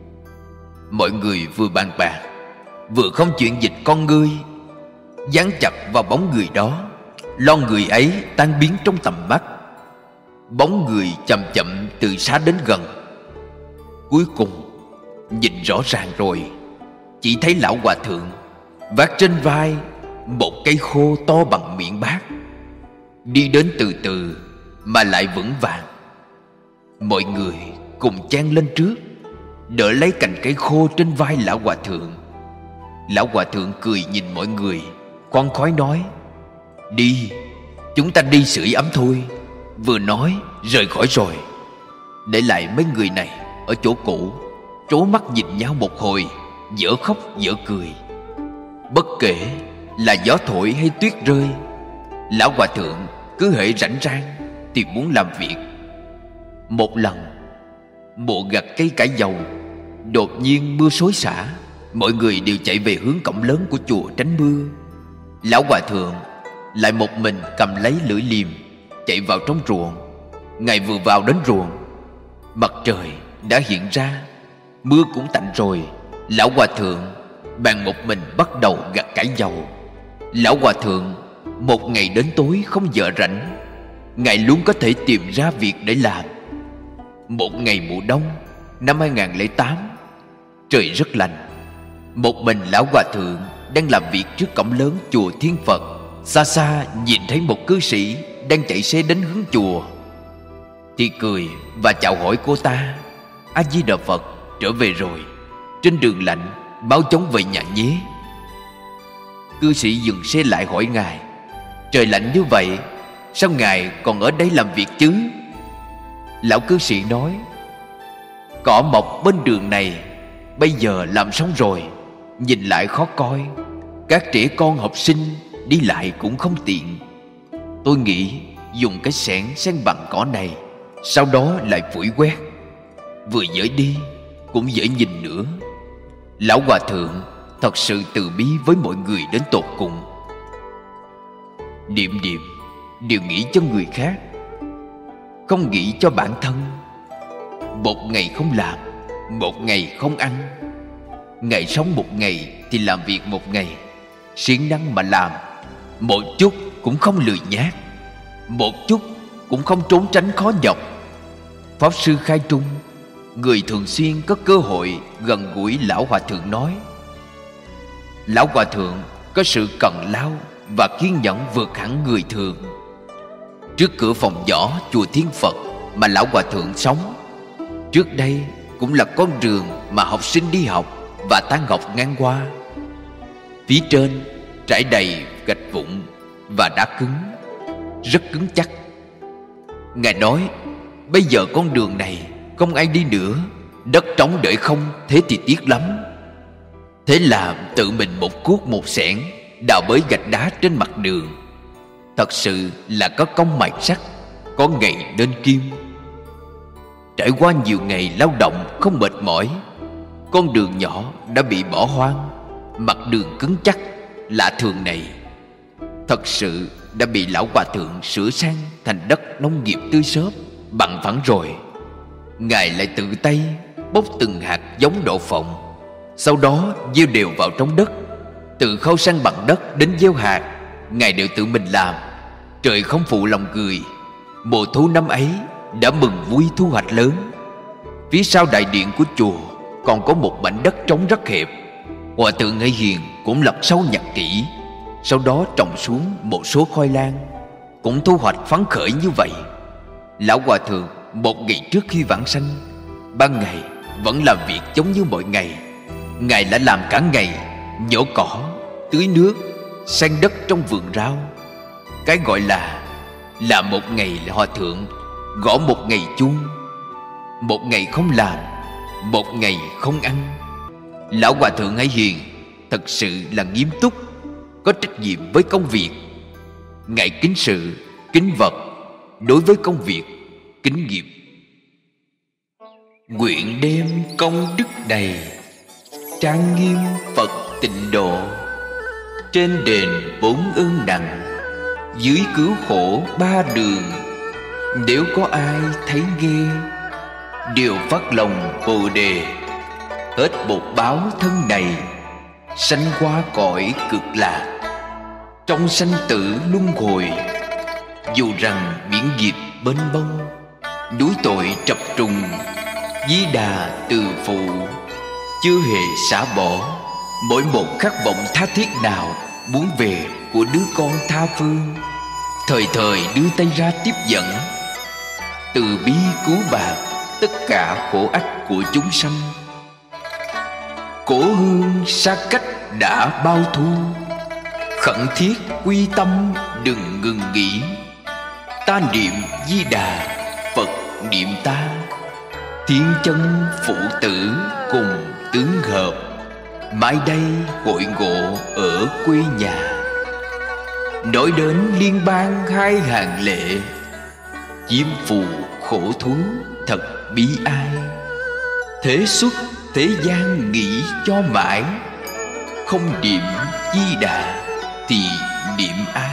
Mọi người vừa bàn bạc vừa không chuyển dịch con ngươi, dán chặt vào bóng người đó, lo người ấy tan biến trong tầm mắt. Bóng người chậm chậm từ xa đến gần. Cuối cùng nhìn rõ ràng rồi, chỉ thấy lão hòa thượng vác trên vai một cây khô to bằng miệng bát, đi đến từ từ mà lại vững vàng. Mọi người cùng chen lên trước, đỡ lấy cành cây khô trên vai lão hòa thượng. Lão hòa thượng cười nhìn mọi người, khoan khoái nói: "Đi, chúng ta đi sưởi ấm thôi." Vừa nói rời khỏi rồi, để lại mấy người này ở chỗ cũ, trố mắt nhìn nhau một hồi, dở khóc dở cười. Bất kể là gió thổi hay tuyết rơi, lão hòa thượng cứ hễ rảnh rang thì muốn làm việc. Một lần mùa gặt cây cải dầu, đột nhiên mưa xối xả, mọi người đều chạy về hướng cổng lớn của chùa tránh mưa. Lão hòa thượng lại một mình cầm lấy lưỡi liềm chạy vào trong ruộng. Ngài vừa vào đến ruộng, mặt trời đã hiện ra, mưa cũng tạnh rồi. Lão hòa thượng bèn một mình bắt đầu gặt cải dầu. Lão hòa thượng một ngày đến tối không giờ rảnh, ngài luôn có thể tìm ra việc để làm. Một ngày mùa đông năm hai không không tám, trời rất lạnh. Một mình lão hòa thượng đang làm việc trước cổng lớn chùa Thiên Phật. Xa xa nhìn thấy một cư sĩ đang chạy xe đến hướng chùa, thì cười và chào hỏi cô ta: "A Di Đà Phật, trở về rồi. Trên đường lạnh, mau chóng về nhà nhé." Cư sĩ dừng xe lại hỏi ngài: "Trời lạnh như vậy, sao ngài còn ở đây làm việc chứ?" Lão cư sĩ nói: "Cỏ mọc bên đường này bây giờ làm xong rồi, nhìn lại khó coi. Các trẻ con học sinh đi lại cũng không tiện. Tôi nghĩ dùng cái xẻng xen bằng cỏ này, sau đó lại phủi quét, vừa dễ đi cũng dễ nhìn nữa." Lão hòa thượng thật sự từ bi với mọi người đến tột cùng. Niệm niệm đều nghĩ cho người khác, không nghĩ cho bản thân. Một ngày không làm, một ngày không ăn, Ngài sống một ngày thì làm việc một ngày, siêng năng mà làm, một chút cũng không lười nhác, một chút cũng không trốn tránh khó nhọc. Pháp Sư Khai Trung, người thường xuyên có cơ hội gần gũi Lão Hòa Thượng, nói: Lão Hòa Thượng có sự cần lao và kiên nhẫn vượt hẳn người thường. Trước cửa phòng nhỏ chùa Thiên Phật mà Lão Hòa Thượng sống, trước đây cũng là con đường mà học sinh đi học và tan học ngang qua. Phía trên trải đầy gạch vụn và đá cứng, rất cứng chắc. Ngài nói bây giờ con đường này không ai đi nữa, đất trống để không, thế thì tiếc lắm. Thế là tự mình một cuốc một xẻng đào bới gạch đá trên mặt đường. Thật sự là có công mài sắt, có ngày nên kim. Trải qua nhiều ngày lao động không mệt mỏi, con đường nhỏ đã bị bỏ hoang. Mặt đường cứng chắc lạ thường này thật sự đã bị Lão Hòa Thượng sửa sang thành đất nông nghiệp tươi xốp, bằng phẳng rồi. Ngài lại tự tay bốc từng hạt giống đậu phộng, sau đó gieo đều vào trong đất. Từ khâu săn bằng đất đến gieo hạt, Ngài đều tự mình làm. Trời không phụ lòng người, mùa thu năm ấy đã mừng vui thu hoạch lớn. Phía sau đại điện của chùa còn có một mảnh đất trống rất hẹp. Hòa Thượng Hay Hiền cũng lật sâu nhặt kỹ, sau đó trồng xuống một số khoai lang, cũng thu hoạch phấn khởi như vậy. Lão Hòa Thượng một ngày trước khi vãng sanh, ban ngày vẫn làm việc giống như mọi ngày. Ngài đã làm cả ngày, nhổ cỏ, tưới nước, san đất trong vườn rau. Cái gọi là làm một ngày là Hòa Thượng gõ một ngày chuông. Một ngày không làm, một ngày không ăn. Lão Hòa Thượng Hay Hiền thật sự là nghiêm túc, có trách nhiệm với công việc. Ngài kính sự, kính vật, đối với công việc kính nghiệp. Nguyện đem công đức đầy, trang nghiêm Phật tịnh độ. Trên đền bốn ơn nặng, dưới cứu khổ ba đường. Nếu có ai thấy nghe, đều phát lòng Bồ Đề. Hết bột báo thân này, sanh qua cõi cực lạc. Trong sanh tử luân hồi, dù rằng biển nghiệp mênh mông, núi tội trập trùng, Di Đà từ phụ, chưa hề xả bỏ mỗi một khát vọng tha thiết nào muốn về của đứa con tha phương. Thời thời đưa tay ra tiếp dẫn, từ bi cứu bạc tất cả khổ ách của chúng sanh. Cổ hương xa cách đã bao thu, khẩn thiết quy tâm đừng ngừng nghỉ. Ta niệm Di Đà, Phật niệm ta, thiên chân phụ tử cùng tướng hợp. Mai đây hội ngộ ở quê nhà, nói đến liên bang hai hàng lệ. Chiêm phù khổ thú thật bi ai, thế xuất thế gian nghĩ cho mãi. Không niệm Di Đà thì niệm ai?